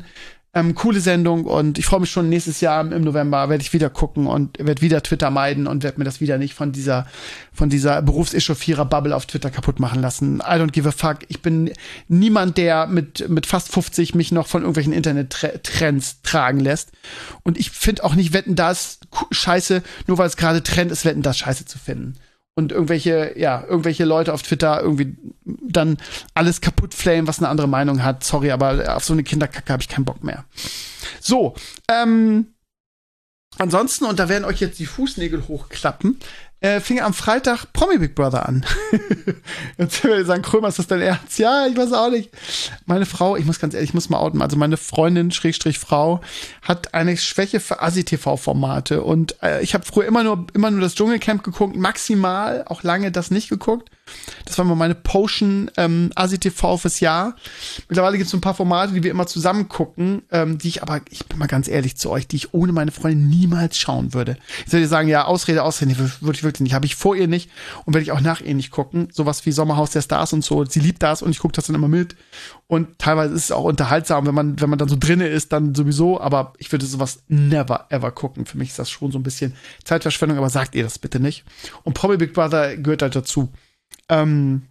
Ähm, coole Sendung und ich freue mich schon nächstes Jahr im November werde ich wieder gucken und werde wieder Twitter meiden und werde mir das wieder nicht von dieser von dieser Berufsechauffierer-Bubble auf Twitter kaputt machen lassen. I don't give a fuck. Ich bin niemand, der mit mit fast fünfzig mich noch von irgendwelchen Internet-Trends tragen lässt. Und ich finde auch nicht Wetten, das scheiße, nur weil es gerade Trend ist, Wetten, das scheiße zu finden. Und irgendwelche, ja, irgendwelche Leute auf Twitter irgendwie dann alles kaputt flamen, was eine andere Meinung hat. Sorry, aber auf so eine Kinderkacke habe ich keinen Bock mehr. So, ähm, ansonsten, und da werden euch jetzt die Fußnägel hochklappen, äh, fing am Freitag Promi Big Brother an. Jetzt will ich sagen, Krömer, ist das dein Ernst? Ja, ich weiß auch nicht. Meine Frau, ich muss ganz ehrlich, ich muss mal outen, also meine Freundin, Schrägstrich Frau, hat eine Schwäche für Asi-T V-Formate und äh, ich habe früher immer nur, immer nur das Dschungelcamp geguckt, maximal, auch lange das nicht geguckt. Das war mal meine Potion ähm, Asi-T V fürs Jahr. Mittlerweile gibt es so ein paar Formate, die wir immer zusammen gucken, ähm, die ich aber, ich bin mal ganz ehrlich zu euch, die ich ohne meine Freundin niemals schauen würde. Ich würde sagen, ja, Ausrede, Ausrede, würde ich wirklich nicht. Habe ich vor ihr nicht und werde ich auch nach ihr nicht gucken. Sowas wie Sommerhaus der Stars und so. Sie liebt das und ich gucke das dann immer mit. Und teilweise ist es auch unterhaltsam, wenn man, wenn man dann so drinne ist, dann sowieso. Aber ich würde sowas never, ever gucken. Für mich ist das schon so ein bisschen Zeitverschwendung, aber sagt ihr das bitte nicht. Und Promi Big Brother gehört halt dazu. Ähm,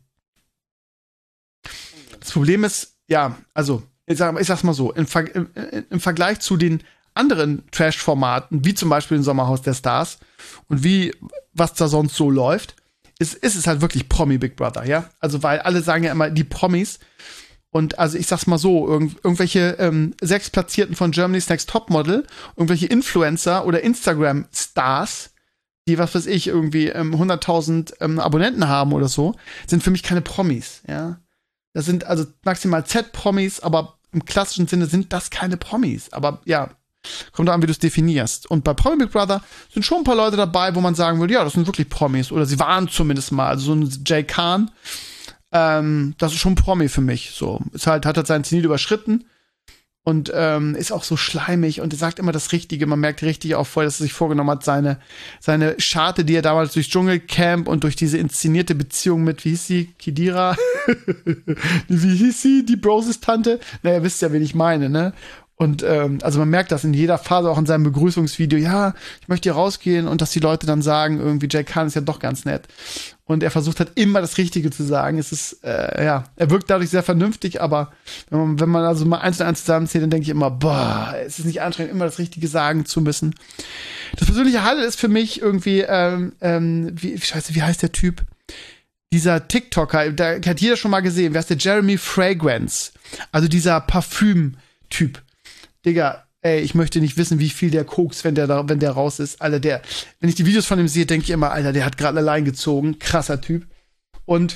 das Problem ist, ja, also, ich, sag, ich sag's mal so, im, Ver- im, im Vergleich zu den anderen Trash-Formaten, wie zum Beispiel im Sommerhaus der Stars und wie, was da sonst so läuft, ist, ist es halt wirklich Promi Big Brother, ja? Also, weil alle sagen ja immer, die Promis, und also ich sag's mal so, irgend, irgendwelche ähm, sechs Platzierten von Germany's Next Topmodel, irgendwelche Influencer oder Instagram-Stars, die, was weiß ich, irgendwie ähm, hunderttausend ähm, Abonnenten haben oder so, sind für mich keine Promis, ja. Das sind also maximal Z-Promis, aber im klassischen Sinne sind das keine Promis. Aber ja, kommt an, wie du es definierst. Und bei Promi Big Brother sind schon ein paar Leute dabei, wo man sagen würde, ja, das sind wirklich Promis. Oder sie waren zumindest mal. Also so ein Jay Khan, ähm, das ist schon ein Promi für mich. So, ist halt, hat halt seinen Zenit überschritten. Und ähm, ist auch so schleimig und er sagt immer das Richtige. Man merkt richtig auch voll, dass er sich vorgenommen hat, seine, seine Scharte, die er damals durch Dschungelcamp und durch diese inszenierte Beziehung mit, wie hieß sie, Kidira? Wie hieß sie, die Broses-Tante? Naja, ihr wisst ja, wen ich meine, ne? Und ähm, also man merkt das in jeder Phase, auch in seinem Begrüßungsvideo, ja, ich möchte hier rausgehen und dass die Leute dann sagen, irgendwie Jay Khan ist ja doch ganz nett. Und er versucht halt immer das Richtige zu sagen. Es ist, äh, ja, er wirkt dadurch sehr vernünftig, aber wenn man, wenn man also mal eins und eins zusammenzählt, dann denke ich immer, boah, es ist nicht anstrengend, immer das Richtige sagen zu müssen. Das persönliche Highlight ist für mich irgendwie, ähm, ähm, wie, scheiße, wie heißt der Typ? Dieser TikToker, da hat jeder schon mal gesehen, wer ist der? Jeremy Fragrance. Also dieser Parfüm-Typ. Digga, ey, ich möchte nicht wissen, wie viel der kokst, wenn der da, wenn der raus ist. Alter, der, wenn ich die Videos von ihm sehe, denke ich immer, Alter, der hat gerade allein gezogen. Krasser Typ. Und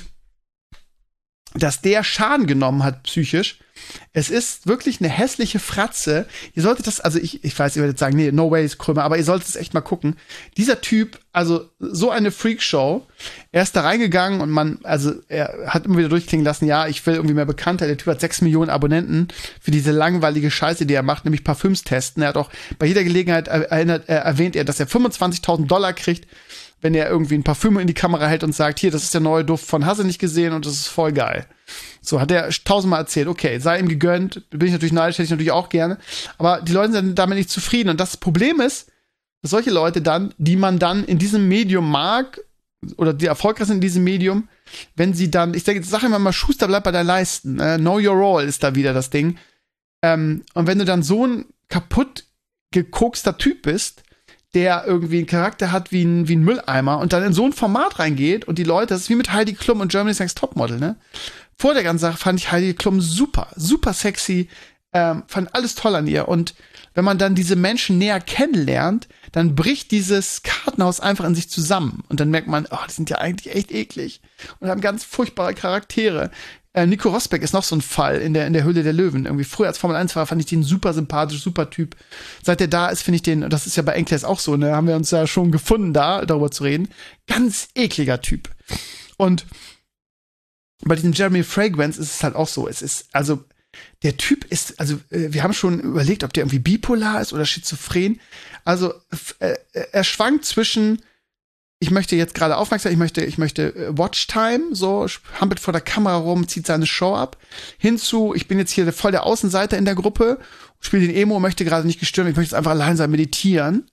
dass der Schaden genommen hat, psychisch, es ist wirklich eine hässliche Fratze. Ihr solltet das, also ich, ich weiß, ihr werdet sagen, nee, no way ist Krömer, aber ihr solltet es echt mal gucken. Dieser Typ, also so eine Freakshow, er ist da reingegangen und man, also er hat immer wieder durchklingen lassen, ja, ich will irgendwie mehr Bekannter. Der Typ hat sechs Millionen Abonnenten für diese langweilige Scheiße, die er macht, nämlich Parfüms testen. Er hat auch bei jeder Gelegenheit erinnert, äh, erwähnt er, dass er fünfundzwanzigtausend Dollar kriegt, wenn er irgendwie ein Parfüm in die Kamera hält und sagt, hier, das ist der neue Duft von Hasse nicht gesehen und das ist voll geil. So, hat er tausendmal erzählt, okay, sei ihm gegönnt, bin ich natürlich neidisch, hätte ich natürlich auch gerne, aber die Leute sind damit nicht zufrieden und das Problem ist, dass solche Leute dann, die man dann in diesem Medium mag, oder die erfolgreich sind in diesem Medium, wenn sie dann, ich denke, sag immer mal, Schuster, bleib bei deinen Leisten, äh, know your role ist da wieder das Ding, ähm, und wenn du dann so ein kaputt gekokster Typ bist, der irgendwie einen Charakter hat wie ein, wie ein Mülleimer und dann in so ein Format reingeht und die Leute, das ist wie mit Heidi Klum und Germany's Next Topmodel, ne? Vor der ganzen Sache fand ich Heidi Klum super, super sexy, ähm, fand alles toll an ihr und wenn man dann diese Menschen näher kennenlernt, dann bricht dieses Kartenhaus einfach in sich zusammen und dann merkt man, oh, die sind ja eigentlich echt eklig und haben ganz furchtbare Charaktere. Äh, Nico Rosberg ist noch so ein Fall in der, in der Höhle der Löwen. Irgendwie früher als Formel eins war, fand ich den super sympathisch, super Typ. Seit der da ist, finde ich den, das ist ja bei Enkles auch so, ne, haben wir uns ja schon gefunden, da darüber zu reden. Ganz ekliger Typ. Und bei diesem Jeremy Fragrance ist es halt auch so. Es ist, also, der Typ ist, also, äh, wir haben schon überlegt, ob der irgendwie bipolar ist oder schizophren. Also, äh, er schwankt zwischen ich möchte jetzt gerade aufmerksam, ich möchte, ich möchte äh, Watchtime, so, hampelt vor der Kamera rum, zieht seine Show ab, hinzu, ich bin jetzt hier voll der Außenseiter in der Gruppe, spiele den Emo, möchte gerade nicht gestört, ich möchte jetzt einfach allein sein, meditieren,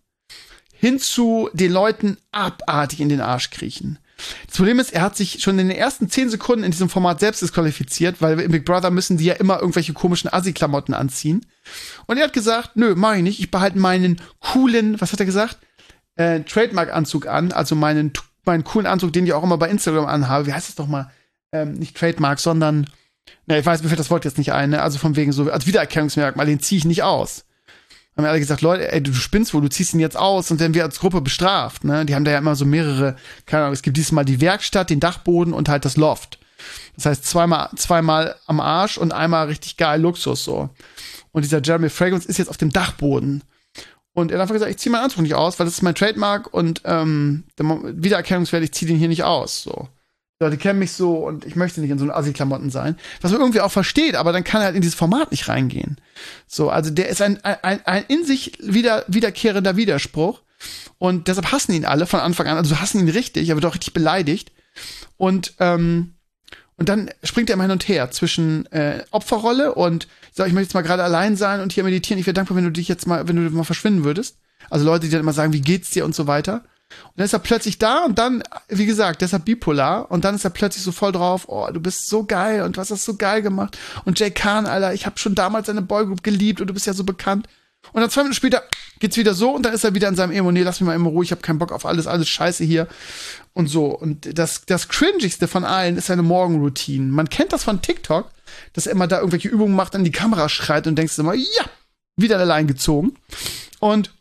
hinzu den Leuten abartig in den Arsch kriechen. Das Problem ist, er hat sich schon in den ersten zehn Sekunden in diesem Format selbst disqualifiziert, weil im Big Brother müssen die ja immer irgendwelche komischen Assi-Klamotten anziehen. Und er hat gesagt, nö, mach ich nicht, ich behalte meinen coolen, was hat er gesagt? Äh, Trademark-Anzug an, also meinen, meinen coolen Anzug, den ich auch immer bei Instagram anhabe. Wie heißt das doch mal? Ähm, nicht Trademark, sondern, na, ich weiß, mir fällt das Wort jetzt nicht ein, ne? Also von wegen so, als Wiedererkennungsmerkmal, den ziehe ich nicht aus. Haben alle gesagt, Leute, ey, du spinnst wohl, du ziehst ihn jetzt aus und werden wir als Gruppe bestraft, ne? Die haben da ja immer so mehrere, keine Ahnung, es gibt dieses Mal die Werkstatt, den Dachboden und halt das Loft. Das heißt, zweimal, zweimal am Arsch und einmal richtig geil Luxus, so. Und dieser Jeremy Fragrance ist jetzt auf dem Dachboden. Und er hat einfach gesagt, ich ziehe meinen Anzug nicht aus, weil das ist mein Trademark und ähm, der Wiedererkennungswert, ich ziehe den hier nicht aus, so. Die Leute kennen mich so und ich möchte nicht in so einen Assi-Klamotten sein. Was man irgendwie auch versteht, aber dann kann er halt in dieses Format nicht reingehen. So, also der ist ein, ein, ein in sich wieder, wiederkehrender Widerspruch. Und deshalb hassen ihn alle von Anfang an. Also hassen ihn richtig, er wird auch richtig beleidigt. Und, ähm, und dann springt er immer hin und her zwischen äh, Opferrolle und so, ich möchte jetzt mal gerade allein sein und hier meditieren. Ich wäre dankbar, wenn du dich jetzt mal, wenn du mal verschwinden würdest. Also Leute, die dann immer sagen, wie geht's dir und so weiter. Und dann ist er plötzlich da und dann, wie gesagt, deshalb bipolar. Und dann ist er plötzlich so voll drauf, oh, du bist so geil und du hast das so geil gemacht. Und Jay Khan, Alter, ich habe schon damals seine Boygroup geliebt und du bist ja so bekannt. Und dann zwei Minuten später geht's wieder so und dann ist er wieder in seinem Emo. Nee, lass mich mal immer ruhig, ich habe keinen Bock auf alles, alles Scheiße hier. Und so. Und das, das Cringigste von allen ist seine Morgenroutine. Man kennt das von TikTok, dass er immer da irgendwelche Übungen macht, in die Kamera schreit und denkst immer, ja, wieder allein gezogen. Und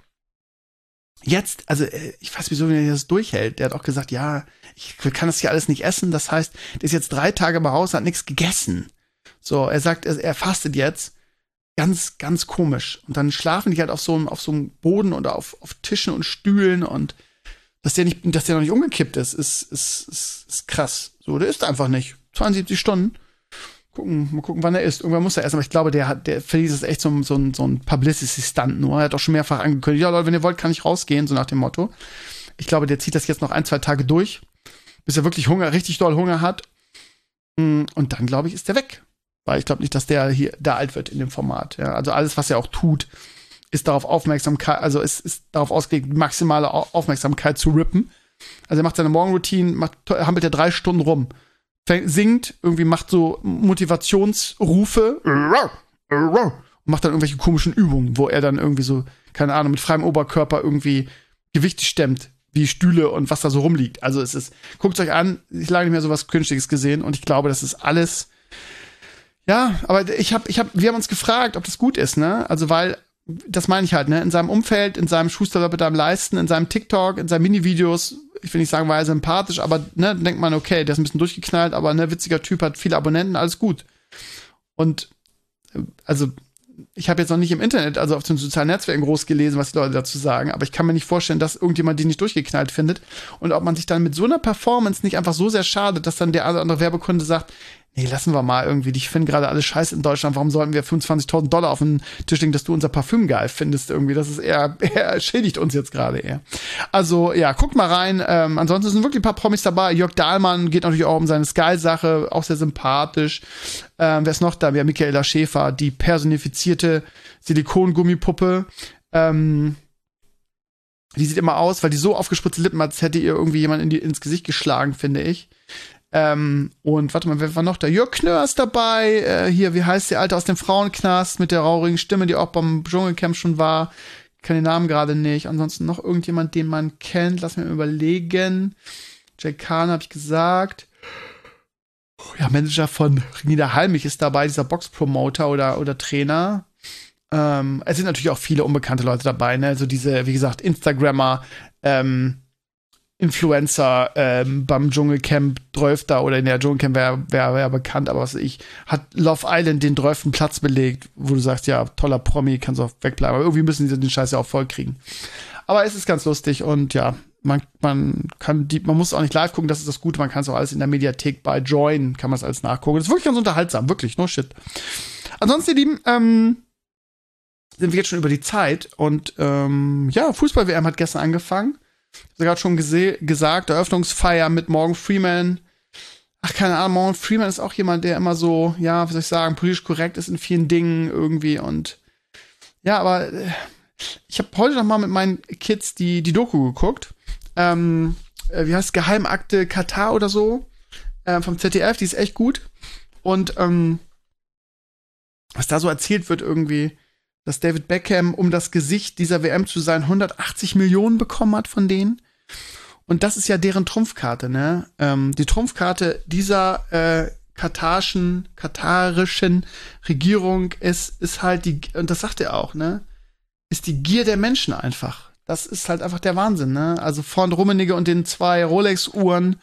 jetzt, also ich weiß, wieso er das durchhält. Der hat auch gesagt, ja, ich kann das hier alles nicht essen. Das heißt, der ist jetzt drei Tage bei Hause, hat nichts gegessen. So, er sagt, er, er fastet jetzt. Ganz, ganz komisch. Und dann schlafen die halt auf so einem, auf so einem Boden und auf, auf Tischen und Stühlen und dass der nicht, dass der noch nicht umgekippt ist, ist, ist, ist, ist krass. So, der isst einfach nicht. zweiundsiebzig Stunden. Gucken, mal gucken, wann er ist. Irgendwann muss er essen, aber ich glaube, der hat, der Felice ist echt so, ein so ein, so ein Publicity-Stunt nur. Er hat auch schon mehrfach angekündigt, ja Leute, wenn ihr wollt, kann ich rausgehen, so nach dem Motto. Ich glaube, der zieht das jetzt noch ein, zwei Tage durch, bis er wirklich Hunger, richtig doll Hunger hat. Und dann, glaube ich, ist der weg. Weil ich glaube nicht, dass der hier da alt wird in dem Format. Ja. Also alles, was er auch tut, ist darauf Aufmerksamkeit, also ist, ist darauf ausgelegt, maximale Aufmerksamkeit zu rippen. Also er macht seine Morgenroutine, macht, hampelt er drei Stunden rum. Singt, irgendwie macht so Motivationsrufe und macht dann irgendwelche komischen Übungen, wo er dann irgendwie so, keine Ahnung, mit freiem Oberkörper irgendwie Gewichte stemmt, wie Stühle und was da so rumliegt. Also es ist, guckt euch an, ich lange nicht mehr so was Künstliches gesehen und ich glaube, das ist alles, ja, aber ich hab, ich hab, wir haben uns gefragt, ob das gut ist, ne? Also weil, das meine ich halt, ne? In seinem Umfeld, in seinem Schuster mit deinem Leisten, in seinem TikTok, in seinen Mini-Videos, ich will nicht sagen, war er sympathisch, aber ne, denkt man, okay, der ist ein bisschen durchgeknallt, aber ne, witziger Typ, hat viele Abonnenten, alles gut. Und also ich habe jetzt noch nicht im Internet, also auf den sozialen Netzwerken groß gelesen, was die Leute dazu sagen, aber ich kann mir nicht vorstellen, dass irgendjemand den nicht durchgeknallt findet und ob man sich dann mit so einer Performance nicht einfach so sehr schadet, dass dann der eine oder andere Werbekunde sagt, nee, lassen wir mal irgendwie, ich finde gerade alles scheiße in Deutschland, warum sollten wir fünfundzwanzigtausend Dollar auf den Tisch legen, dass du unser Parfüm geil findest irgendwie, das ist eher, eher schädigt uns jetzt gerade eher. Also, ja, guckt mal rein, ähm, ansonsten sind wirklich ein paar Promis dabei, Jörg Dahlmann geht natürlich auch um seine Sky-Sache, auch sehr sympathisch, ähm, wer ist noch da? Wir haben Michaela Schäfer, die personifizierte Silikongummipuppe, ähm, die sieht immer aus, weil die so aufgespritzte Lippen hat, als hätte ihr irgendwie jemand in die, ins Gesicht geschlagen, finde ich. Ähm, und warte mal, wer war noch da? Jörg Knör ist dabei. Äh, hier, wie heißt die Alte aus dem Frauenknast mit der raurigen Stimme, die auch beim Dschungelcamp schon war. Ich kann den Namen gerade nicht. Ansonsten noch irgendjemand, den man kennt. Lass mich mal überlegen. Jay Khan habe ich gesagt. Ja, Manager von Nida Halmich ist dabei, dieser Box-Promoter oder, oder Trainer. Ähm, es sind natürlich auch viele unbekannte Leute dabei, ne? Also diese, wie gesagt, Instagrammer, ähm, Influencer ähm, beim Dschungelcamp Drölfter oder in der Dschungelcamp wäre wär, wär bekannt, aber was weiß ich, hat Love Island den Drölften Platz belegt, wo du sagst, ja, toller Promi, kannst auch wegbleiben, aber irgendwie müssen die den Scheiß ja auch voll kriegen. Aber es ist ganz lustig und ja, man, man kann die, man muss auch nicht live gucken, das ist das Gute, man kann es auch alles in der Mediathek bei Join, kann man es alles nachgucken. Das ist wirklich ganz unterhaltsam, wirklich, no shit. Ansonsten, ihr Lieben, ähm, sind wir jetzt schon über die Zeit und ähm, ja, Fußball-W M hat gestern angefangen. Sogar schon gese- gesagt, Eröffnungsfeier mit Morgan Freeman. Ach, keine Ahnung, Morgan Freeman ist auch jemand, der immer so, ja, wie soll ich sagen, politisch korrekt ist in vielen Dingen irgendwie und ja, aber äh, ich habe heute noch mal mit meinen Kids die, die Doku geguckt. Ähm, äh, wie heißt es? Geheimakte Katar oder so äh, vom Z D F, die ist echt gut. Und ähm, was da so erzählt wird irgendwie, dass David Beckham, um das Gesicht dieser W M zu sein, hundertachtzig Millionen bekommen hat von denen. Und das ist ja deren Trumpfkarte, ne? Ähm, die Trumpfkarte dieser äh, katarischen, katarischen Regierung ist, ist halt die, und das sagt er auch, ne? Ist die Gier der Menschen einfach. Das ist halt einfach der Wahnsinn, ne? Also von Rummenigge und den zwei Rolex-Uhren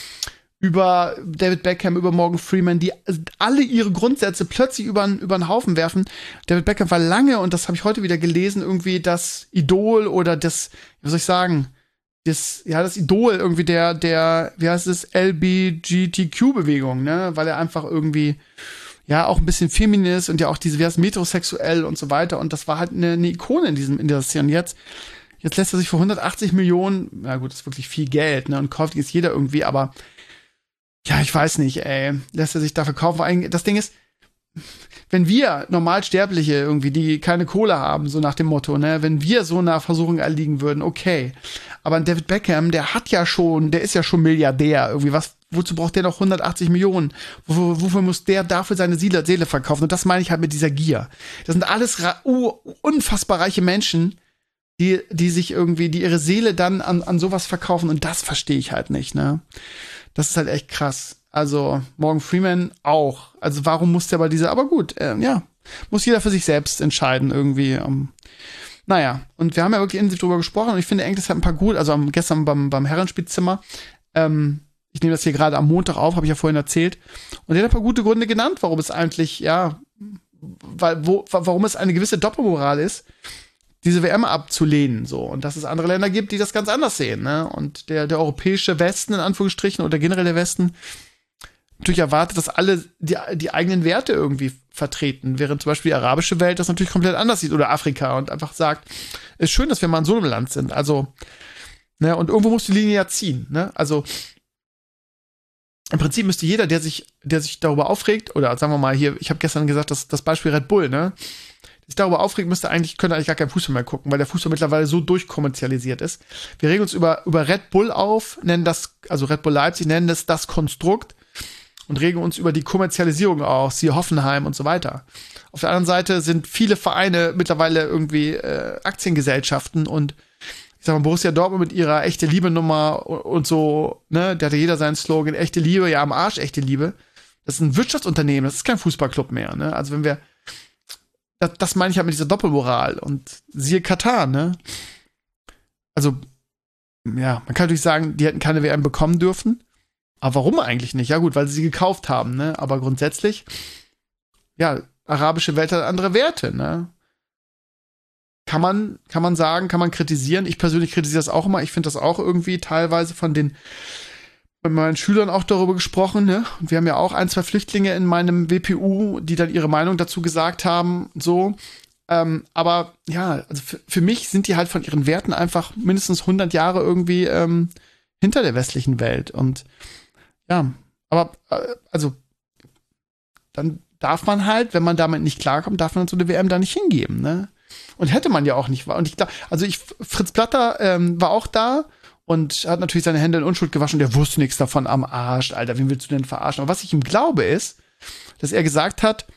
über David Beckham, über Morgan Freeman, die alle ihre Grundsätze plötzlich über den Haufen werfen. David Beckham war lange, und das habe ich heute wieder gelesen, irgendwie das Idol oder das, wie soll ich sagen, das, ja, das Idol irgendwie der, der, wie heißt es, L G B T Q-Bewegung, ne? Weil er einfach irgendwie, ja, auch ein bisschen feminist und ja auch diese, wie heißt, metrosexuell und so weiter. Und das war halt eine, eine Ikone in diesem, in dieser Szene. Und jetzt, jetzt lässt er sich für hundertachtzig Millionen, na gut, das ist wirklich viel Geld, ne? Und kauft jetzt jeder irgendwie, aber ja, ich weiß nicht, ey, lässt er sich dafür kaufen. Das Ding ist, wenn wir Normalsterbliche irgendwie, die keine Kohle haben, so nach dem Motto, ne, wenn wir so einer Versuchung erliegen würden, okay. Aber ein David Beckham, der hat ja schon, der ist ja schon Milliardär irgendwie. Was, wozu braucht der noch hundertachtzig Millionen? Wofür, wofür muss der dafür seine Seele, Seele verkaufen? Und das meine ich halt mit dieser Gier. Das sind alles ra- uh, unfassbar reiche Menschen, die, die sich irgendwie, die ihre Seele dann an, an sowas verkaufen. Und das verstehe ich halt nicht, ne. Das ist halt echt krass. Also Morgan Freeman auch. Also warum muss der bei dieser, aber gut, äh, ja, muss jeder für sich selbst entscheiden irgendwie. Ähm, naja, und wir haben ja wirklich intensiv drüber gesprochen und ich finde, Engels hat ein paar gut, also am, gestern beim, beim Herrenspielzimmer, ähm, ich nehme das hier gerade am Montag auf, habe ich ja vorhin erzählt, und der hat ein paar gute Gründe genannt, warum es eigentlich, ja, weil, wo, warum es eine gewisse Doppelmoral ist, diese W M abzulehnen, so. Und dass es andere Länder gibt, die das ganz anders sehen, ne? Und der, der europäische Westen, in Anführungsstrichen, oder generell der Westen, natürlich erwartet, dass alle die, die eigenen Werte irgendwie vertreten, während zum Beispiel die arabische Welt das natürlich komplett anders sieht, oder Afrika, und einfach sagt, ist schön, dass wir mal in so einem Land sind. Also, ne? Und irgendwo muss die Linie ja ziehen, ne? Also, im Prinzip müsste jeder, der sich, der sich darüber aufregt, oder sagen wir mal hier, ich habe gestern gesagt, dass das Beispiel Red Bull, ne? Sich darüber aufregen müsste eigentlich, könnte eigentlich gar kein Fußball mehr gucken, weil der Fußball mittlerweile so durchkommerzialisiert ist. Wir regen uns über, über Red Bull auf, nennen das, also Red Bull Leipzig, nennen das das Konstrukt und regen uns über die Kommerzialisierung auf, siehe Hoffenheim und so weiter. Auf der anderen Seite sind viele Vereine mittlerweile irgendwie äh, Aktiengesellschaften und ich sag mal, Borussia Dortmund mit ihrer echte Liebe-Nummer und, und so, ne, da hatte jeder seinen Slogan, echte Liebe, ja am Arsch, echte Liebe. Das ist ein Wirtschaftsunternehmen, das ist kein Fußballclub mehr, ne? Also wenn wir Das, das meine ich halt mit dieser Doppelmoral. Und siehe Katar, ne? Also, ja, man kann natürlich sagen, die hätten keine W M bekommen dürfen. Aber warum eigentlich nicht? Ja gut, weil sie sie gekauft haben, ne? Aber grundsätzlich, ja, arabische Welt hat andere Werte, ne? Kann man, kann man sagen, kann man kritisieren. Ich persönlich kritisiere das auch immer. Ich finde das auch irgendwie teilweise von den mit meinen Schülern auch darüber gesprochen, ne? Und wir haben ja auch ein, zwei Flüchtlinge in meinem W P U, die dann ihre Meinung dazu gesagt haben, so. Ähm, aber ja, also für, für mich sind die halt von ihren Werten einfach mindestens hundert Jahre irgendwie ähm, hinter der westlichen Welt. Und ja, aber äh, also dann darf man halt, wenn man damit nicht klarkommt, darf man so eine W M da nicht hingeben, ne? Und hätte man ja auch nicht. Und ich glaube, also ich, Fritz Blatter ähm, war auch da und hat natürlich seine Hände in Unschuld gewaschen. Der wusste nichts davon, am Arsch, Alter, wen willst du denn verarschen? Aber was ich ihm glaube ist, dass er gesagt hat,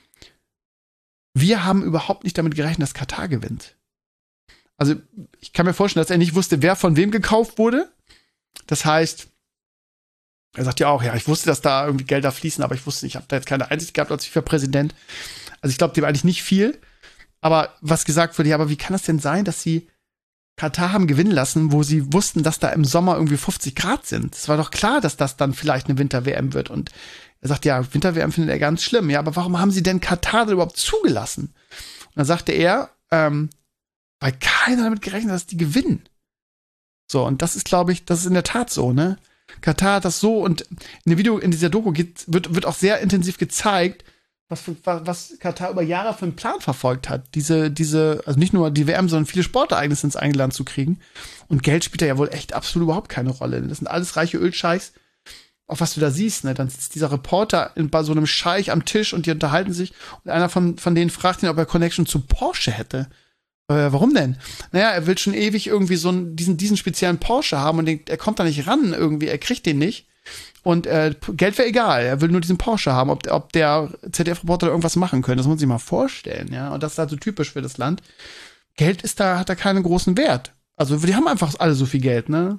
wir haben überhaupt nicht damit gerechnet, dass Katar gewinnt. Also ich kann mir vorstellen, dass er nicht wusste, wer von wem gekauft wurde. Das heißt, er sagt ja auch, ja, ich wusste, dass da irgendwie Gelder fließen, aber ich wusste, ich habe da jetzt keine Einsicht gehabt als FIFA-Präsident. Also ich glaube dem eigentlich nicht viel. Aber was gesagt wurde, ja, aber wie kann das denn sein, dass sie Katar haben gewinnen lassen, wo sie wussten, dass da im Sommer irgendwie fünfzig Grad sind? Es war doch klar, dass das dann vielleicht eine Winter-W M wird. Und er sagt, ja, Winter-W M findet er ganz schlimm. Ja, aber warum haben sie denn Katar denn überhaupt zugelassen? Und dann sagte er, ähm, weil keiner damit gerechnet hat, dass die gewinnen. So, und das ist, glaube ich, das ist in der Tat so, ne? Katar hat das so, und in dem Video, in dieser Doku geht, wird, wird auch sehr intensiv gezeigt, was, für, was Katar über Jahre für einen Plan verfolgt hat. Diese, diese, also nicht nur die W M, sondern viele Sportereignisse ins eigene Land zu kriegen. Und Geld spielt da ja wohl echt absolut überhaupt keine Rolle. Das sind alles reiche Ölscheichs. Auch was du da siehst, ne? Dann sitzt dieser Reporter in, bei so einem Scheich am Tisch und die unterhalten sich. Und einer von, von denen fragt ihn, ob er Connection zu Porsche hätte. Äh, warum denn? Naja, er will schon ewig irgendwie so einen, diesen, diesen speziellen Porsche haben und den, er kommt da nicht ran irgendwie, er kriegt den nicht. Und äh, Geld wäre egal, er will nur diesen Porsche haben, ob, ob der Z D F-Reporter da irgendwas machen könnte. Das muss man sich mal vorstellen, ja. Und das ist halt so typisch für das Land. Geld ist da, hat da keinen großen Wert. Also die haben einfach alle so viel Geld, ne?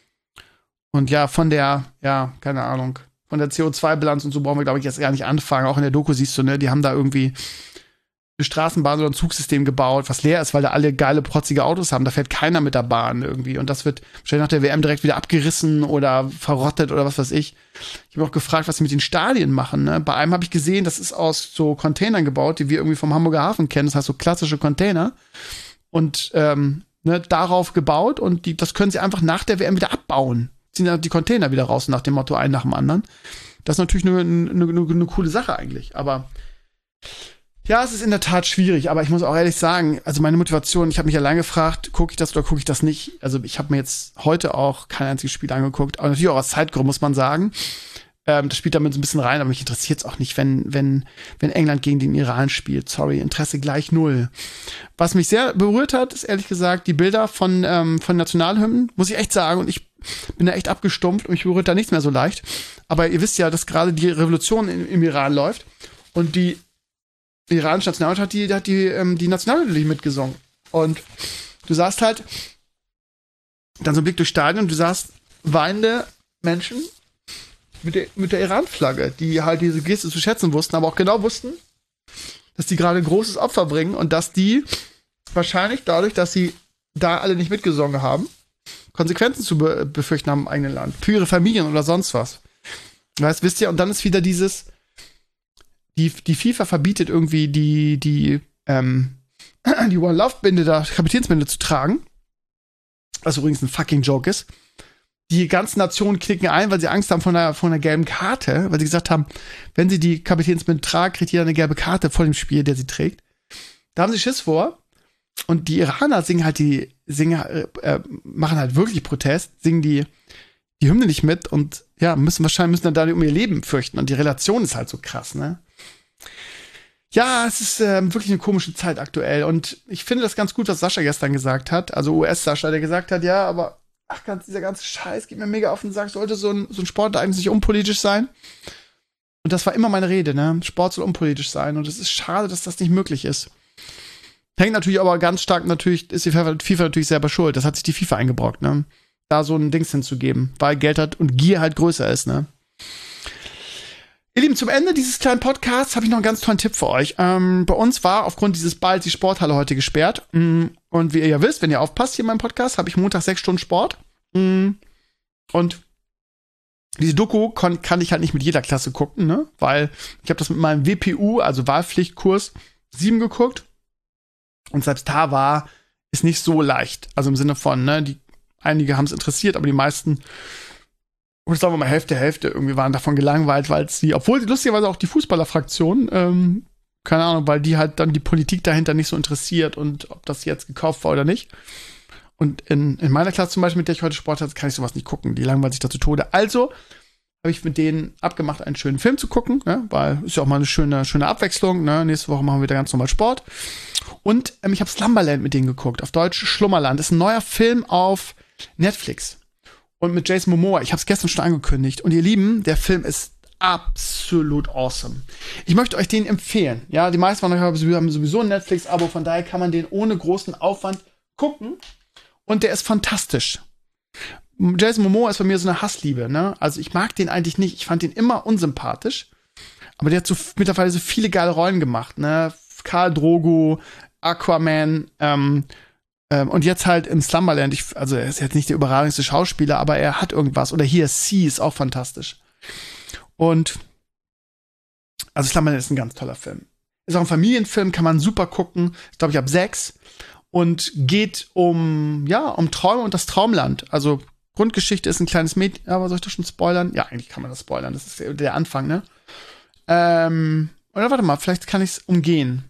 Und ja, von der, ja, keine Ahnung, von der C O zwei Bilanz und so brauchen wir, glaube ich, jetzt gar nicht anfangen. Auch in der Doku siehst du, ne, die haben da irgendwie eine Straßenbahn oder ein Zugsystem gebaut, was leer ist, weil da alle geile, protzige Autos haben. Da fährt keiner mit der Bahn irgendwie. Und das wird wahrscheinlich nach der W M direkt wieder abgerissen oder verrottet oder was weiß ich. Ich habe auch gefragt, was sie mit den Stadien machen. Ne? Bei einem habe ich gesehen, das ist aus so Containern gebaut, die wir irgendwie vom Hamburger Hafen kennen. Das heißt so klassische Container. Und ähm, ne, darauf gebaut. Und die, das können sie einfach nach der W M wieder abbauen. Ziehen dann die Container wieder raus, nach dem Motto, ein nach dem anderen. Das ist natürlich eine, eine, eine, eine coole Sache eigentlich. Aber ja, es ist in der Tat schwierig, aber ich muss auch ehrlich sagen, also meine Motivation, ich habe mich allein gefragt, gucke ich das oder gucke ich das nicht? Also ich habe mir jetzt heute auch kein einziges Spiel angeguckt, aber natürlich auch aus Zeitgründen, muss man sagen. Ähm, das spielt damit so ein bisschen rein, aber mich interessiert es auch nicht, wenn, wenn, wenn England gegen den Iran spielt. Sorry, Interesse gleich null. Was mich sehr berührt hat, ist ehrlich gesagt die Bilder von, ähm, von Nationalhymnen, muss ich echt sagen, und ich bin da echt abgestumpft und mich berührt da nichts mehr so leicht. Aber ihr wisst ja, dass gerade die Revolution in, im Iran läuft und die Die iranische Nationalmannschaft hat die, hat die, ähm, die Nationalmelodie mitgesungen. Und du sahst halt dann so ein Blick durchs Stadion und du sahst weinende Menschen mit der, mit der Iran-Flagge, die halt diese Geste zu schätzen wussten, aber auch genau wussten, dass die gerade ein großes Opfer bringen und dass die wahrscheinlich dadurch, dass sie da alle nicht mitgesungen haben, Konsequenzen zu be- befürchten haben im eigenen Land. Für ihre Familien oder sonst was. Weißt, wisst ihr, und dann ist wieder dieses Die, die FIFA verbietet irgendwie die, die, ähm, die One Love-Binde, da Kapitänsbinde zu tragen. Was übrigens ein fucking Joke ist. Die ganzen Nationen knicken ein, weil sie Angst haben vor einer, vor einer gelben Karte, weil sie gesagt haben, wenn sie die Kapitänsbinde tragen, kriegt jeder eine gelbe Karte vor dem Spiel, der sie trägt. Da haben sie Schiss vor. Und die Iraner singen halt die, singen, äh, machen halt wirklich Protest, singen die, die Hymne nicht mit und ja, müssen wahrscheinlich müssen dann da um ihr Leben fürchten. Und die Relation ist halt so krass, ne? Ja, es ist ähm, wirklich eine komische Zeit aktuell. Und ich finde das ganz gut, was Sascha gestern gesagt hat. Also U S-Sascha, der gesagt hat, ja, aber ach, ganz, dieser ganze Scheiß geht mir mega auf den Sack. Sollte so ein, so ein Sport eigentlich nicht unpolitisch sein? Und das war immer meine Rede, ne? Sport soll unpolitisch sein. Und es ist schade, dass das nicht möglich ist. Hängt natürlich aber ganz stark, natürlich ist die FIFA, FIFA natürlich selber schuld. Das hat sich die FIFA eingebrockt, ne? Da so ein Dings hinzugeben, weil Geld hat und Gier halt größer ist, ne? Ihr Lieben, zum Ende dieses kleinen Podcasts habe ich noch einen ganz tollen Tipp für euch. Ähm, bei uns war aufgrund dieses Balls die Sporthalle heute gesperrt. Und wie ihr ja wisst, wenn ihr aufpasst hier in meinem Podcast, habe ich Montag sechs Stunden Sport. Und diese Doku kon- kann ich halt nicht mit jeder Klasse gucken, ne? Weil ich habe das mit meinem W P U, also Wahlpflichtkurs sieben geguckt. Und selbst da war es nicht so leicht. Also im Sinne von, ne, die einige haben es interessiert, aber die meisten, oder sagen wir mal Hälfte, Hälfte, irgendwie waren davon gelangweilt, weil sie, obwohl lustigerweise auch die Fußballerfraktion, ähm, keine Ahnung, weil die halt dann die Politik dahinter nicht so interessiert und ob das jetzt gekauft war oder nicht. Und in, in meiner Klasse zum Beispiel, mit der ich heute Sport hatte, kann ich sowas nicht gucken. Die langweilen sich da zu Tode. Also habe ich mit denen abgemacht, einen schönen Film zu gucken, ne? Weil ist ja auch mal eine schöne, schöne Abwechslung. Ne? Nächste Woche machen wir wieder ganz normal Sport. Und ähm, ich habe Slumberland mit denen geguckt, auf Deutsch Schlummerland. Das ist ein neuer Film auf Netflix. Und mit Jason Momoa. Ich habe es gestern schon angekündigt. Und ihr Lieben, der Film ist absolut awesome. Ich möchte euch den empfehlen. Ja, die meisten von euch haben sowieso ein Netflix-Abo, von daher kann man den ohne großen Aufwand gucken. Und der ist fantastisch. Jason Momoa ist bei mir so eine Hassliebe, ne? Also ich mag den eigentlich nicht. Ich fand den immer unsympathisch. Aber der hat so mittlerweile so viele geile Rollen gemacht, ne? Khal Drogo, Aquaman, ähm, ähm, und jetzt halt im Slumberland. Ich, also er ist jetzt nicht der überragendste Schauspieler, aber er hat irgendwas. Oder hier Sea ist auch fantastisch. Und also Slumberland ist ein ganz toller Film. Ist auch ein Familienfilm, kann man super gucken. Ich glaube, ich habe sechs. Und geht um, ja, um Träume und das Traumland. Also Grundgeschichte ist ein kleines Mädchen, aber soll ich das schon spoilern? Ja, eigentlich kann man das spoilern. Das ist der Anfang, ne? Ähm, oder warte mal, vielleicht kann ich es umgehen.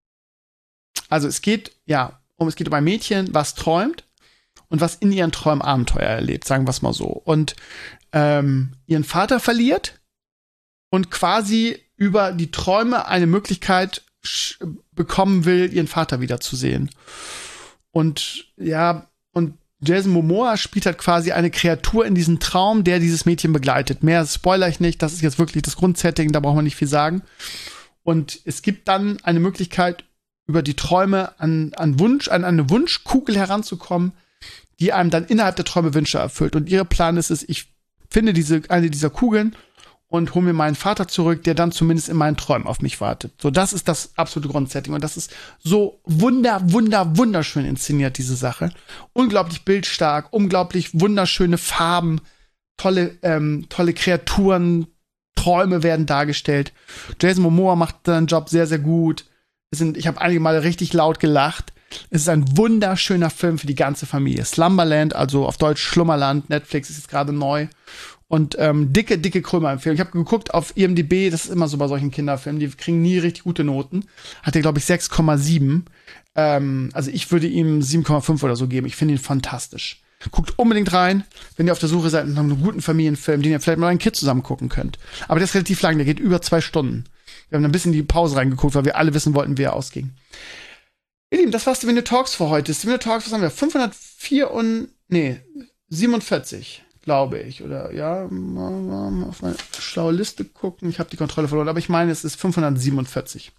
Also es geht, ja, um, es geht um ein Mädchen, was träumt und was in ihren Träumen Abenteuer erlebt, sagen wir es mal so. Und ähm, ihren Vater verliert und quasi über die Träume eine Möglichkeit bekommen will, ihren Vater wiederzusehen. Und ja, und Jason Momoa spielt halt quasi eine Kreatur in diesem Traum, der dieses Mädchen begleitet. Mehr spoiler ich nicht, das ist jetzt wirklich das Grundsetting, da braucht man nicht viel sagen. Und es gibt dann eine Möglichkeit, über die Träume an, an Wunsch, an eine Wunschkugel heranzukommen, die einem dann innerhalb der Träume Wünsche erfüllt. Und ihr Plan ist es, ich finde diese, eine dieser Kugeln und hole mir meinen Vater zurück, der dann zumindest in meinen Träumen auf mich wartet. So, das ist das absolute Grundsetting. Und das ist so wunder, wunder, wunderschön inszeniert, diese Sache. Unglaublich bildstark, unglaublich wunderschöne Farben, tolle, ähm, tolle Kreaturen, Träume werden dargestellt. Jason Momoa macht seinen Job sehr, sehr gut. Es sind, ich habe einige Male richtig laut gelacht. Es ist ein wunderschöner Film für die ganze Familie. Slumberland, also auf Deutsch Schlummerland, Netflix ist jetzt gerade neu. Und ähm, dicke, dicke Krömer-Empfehlung. Ich habe geguckt auf I M D B, das ist immer so bei solchen Kinderfilmen, die kriegen nie richtig gute Noten. Hat der, glaube ich, sechs Komma sieben. Ähm, also ich würde ihm sieben Komma fünf oder so geben. Ich finde ihn fantastisch. Guckt unbedingt rein, wenn ihr auf der Suche seid nach einem guten Familienfilm, den ihr vielleicht mit euren Kids zusammen gucken könnt. Aber der ist relativ lang, der geht über zwei Stunden. Wir haben ein bisschen in die Pause reingeguckt, weil wir alle wissen wollten, wie er ausging. Ihr Lieben, das war's Stevenio Talks für heute. Stevenio Talks, was haben wir? fünfhundertvier und, nee, siebenundvierzig, glaube ich. Oder, ja, mal auf meine schlaue Liste gucken. Ich habe die Kontrolle verloren, aber ich meine, es ist fünfhundertsiebenundvierzig.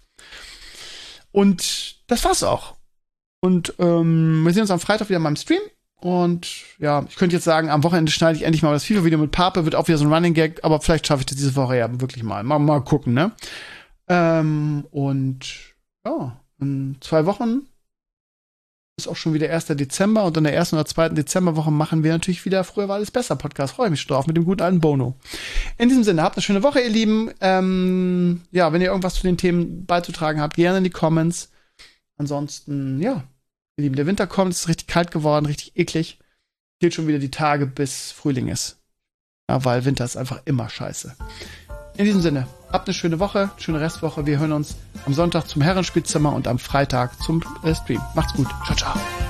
Und das war's auch. Und ähm, wir sehen uns am Freitag wieder in meinem Stream. Und ja, ich könnte jetzt sagen, am Wochenende schneide ich endlich mal das FIFA-Video mit Pape, wird auch wieder so ein Running Gag, aber vielleicht schaffe ich das diese Woche ja wirklich mal. Mal, mal gucken, ne? Ähm, und ja, in zwei Wochen ist auch schon wieder erster Dezember und in der ersten oder zweiten Dezemberwoche machen wir natürlich wieder Früher war alles besser Podcast. Freue ich mich drauf mit dem guten alten Bono. In diesem Sinne, habt eine schöne Woche, ihr Lieben. Ähm, ja, wenn ihr irgendwas zu den Themen beizutragen habt, gerne in die Comments. Ansonsten, ja. Ihr Lieben, der Winter kommt, es ist richtig kalt geworden, richtig eklig. Geht schon wieder die Tage, bis Frühling ist. Ja, weil Winter ist einfach immer scheiße. In diesem Sinne, habt eine schöne Woche, schöne Restwoche. Wir hören uns am Sonntag zum Herrenspielzimmer und am Freitag zum äh, Stream. Macht's gut. Ciao, ciao.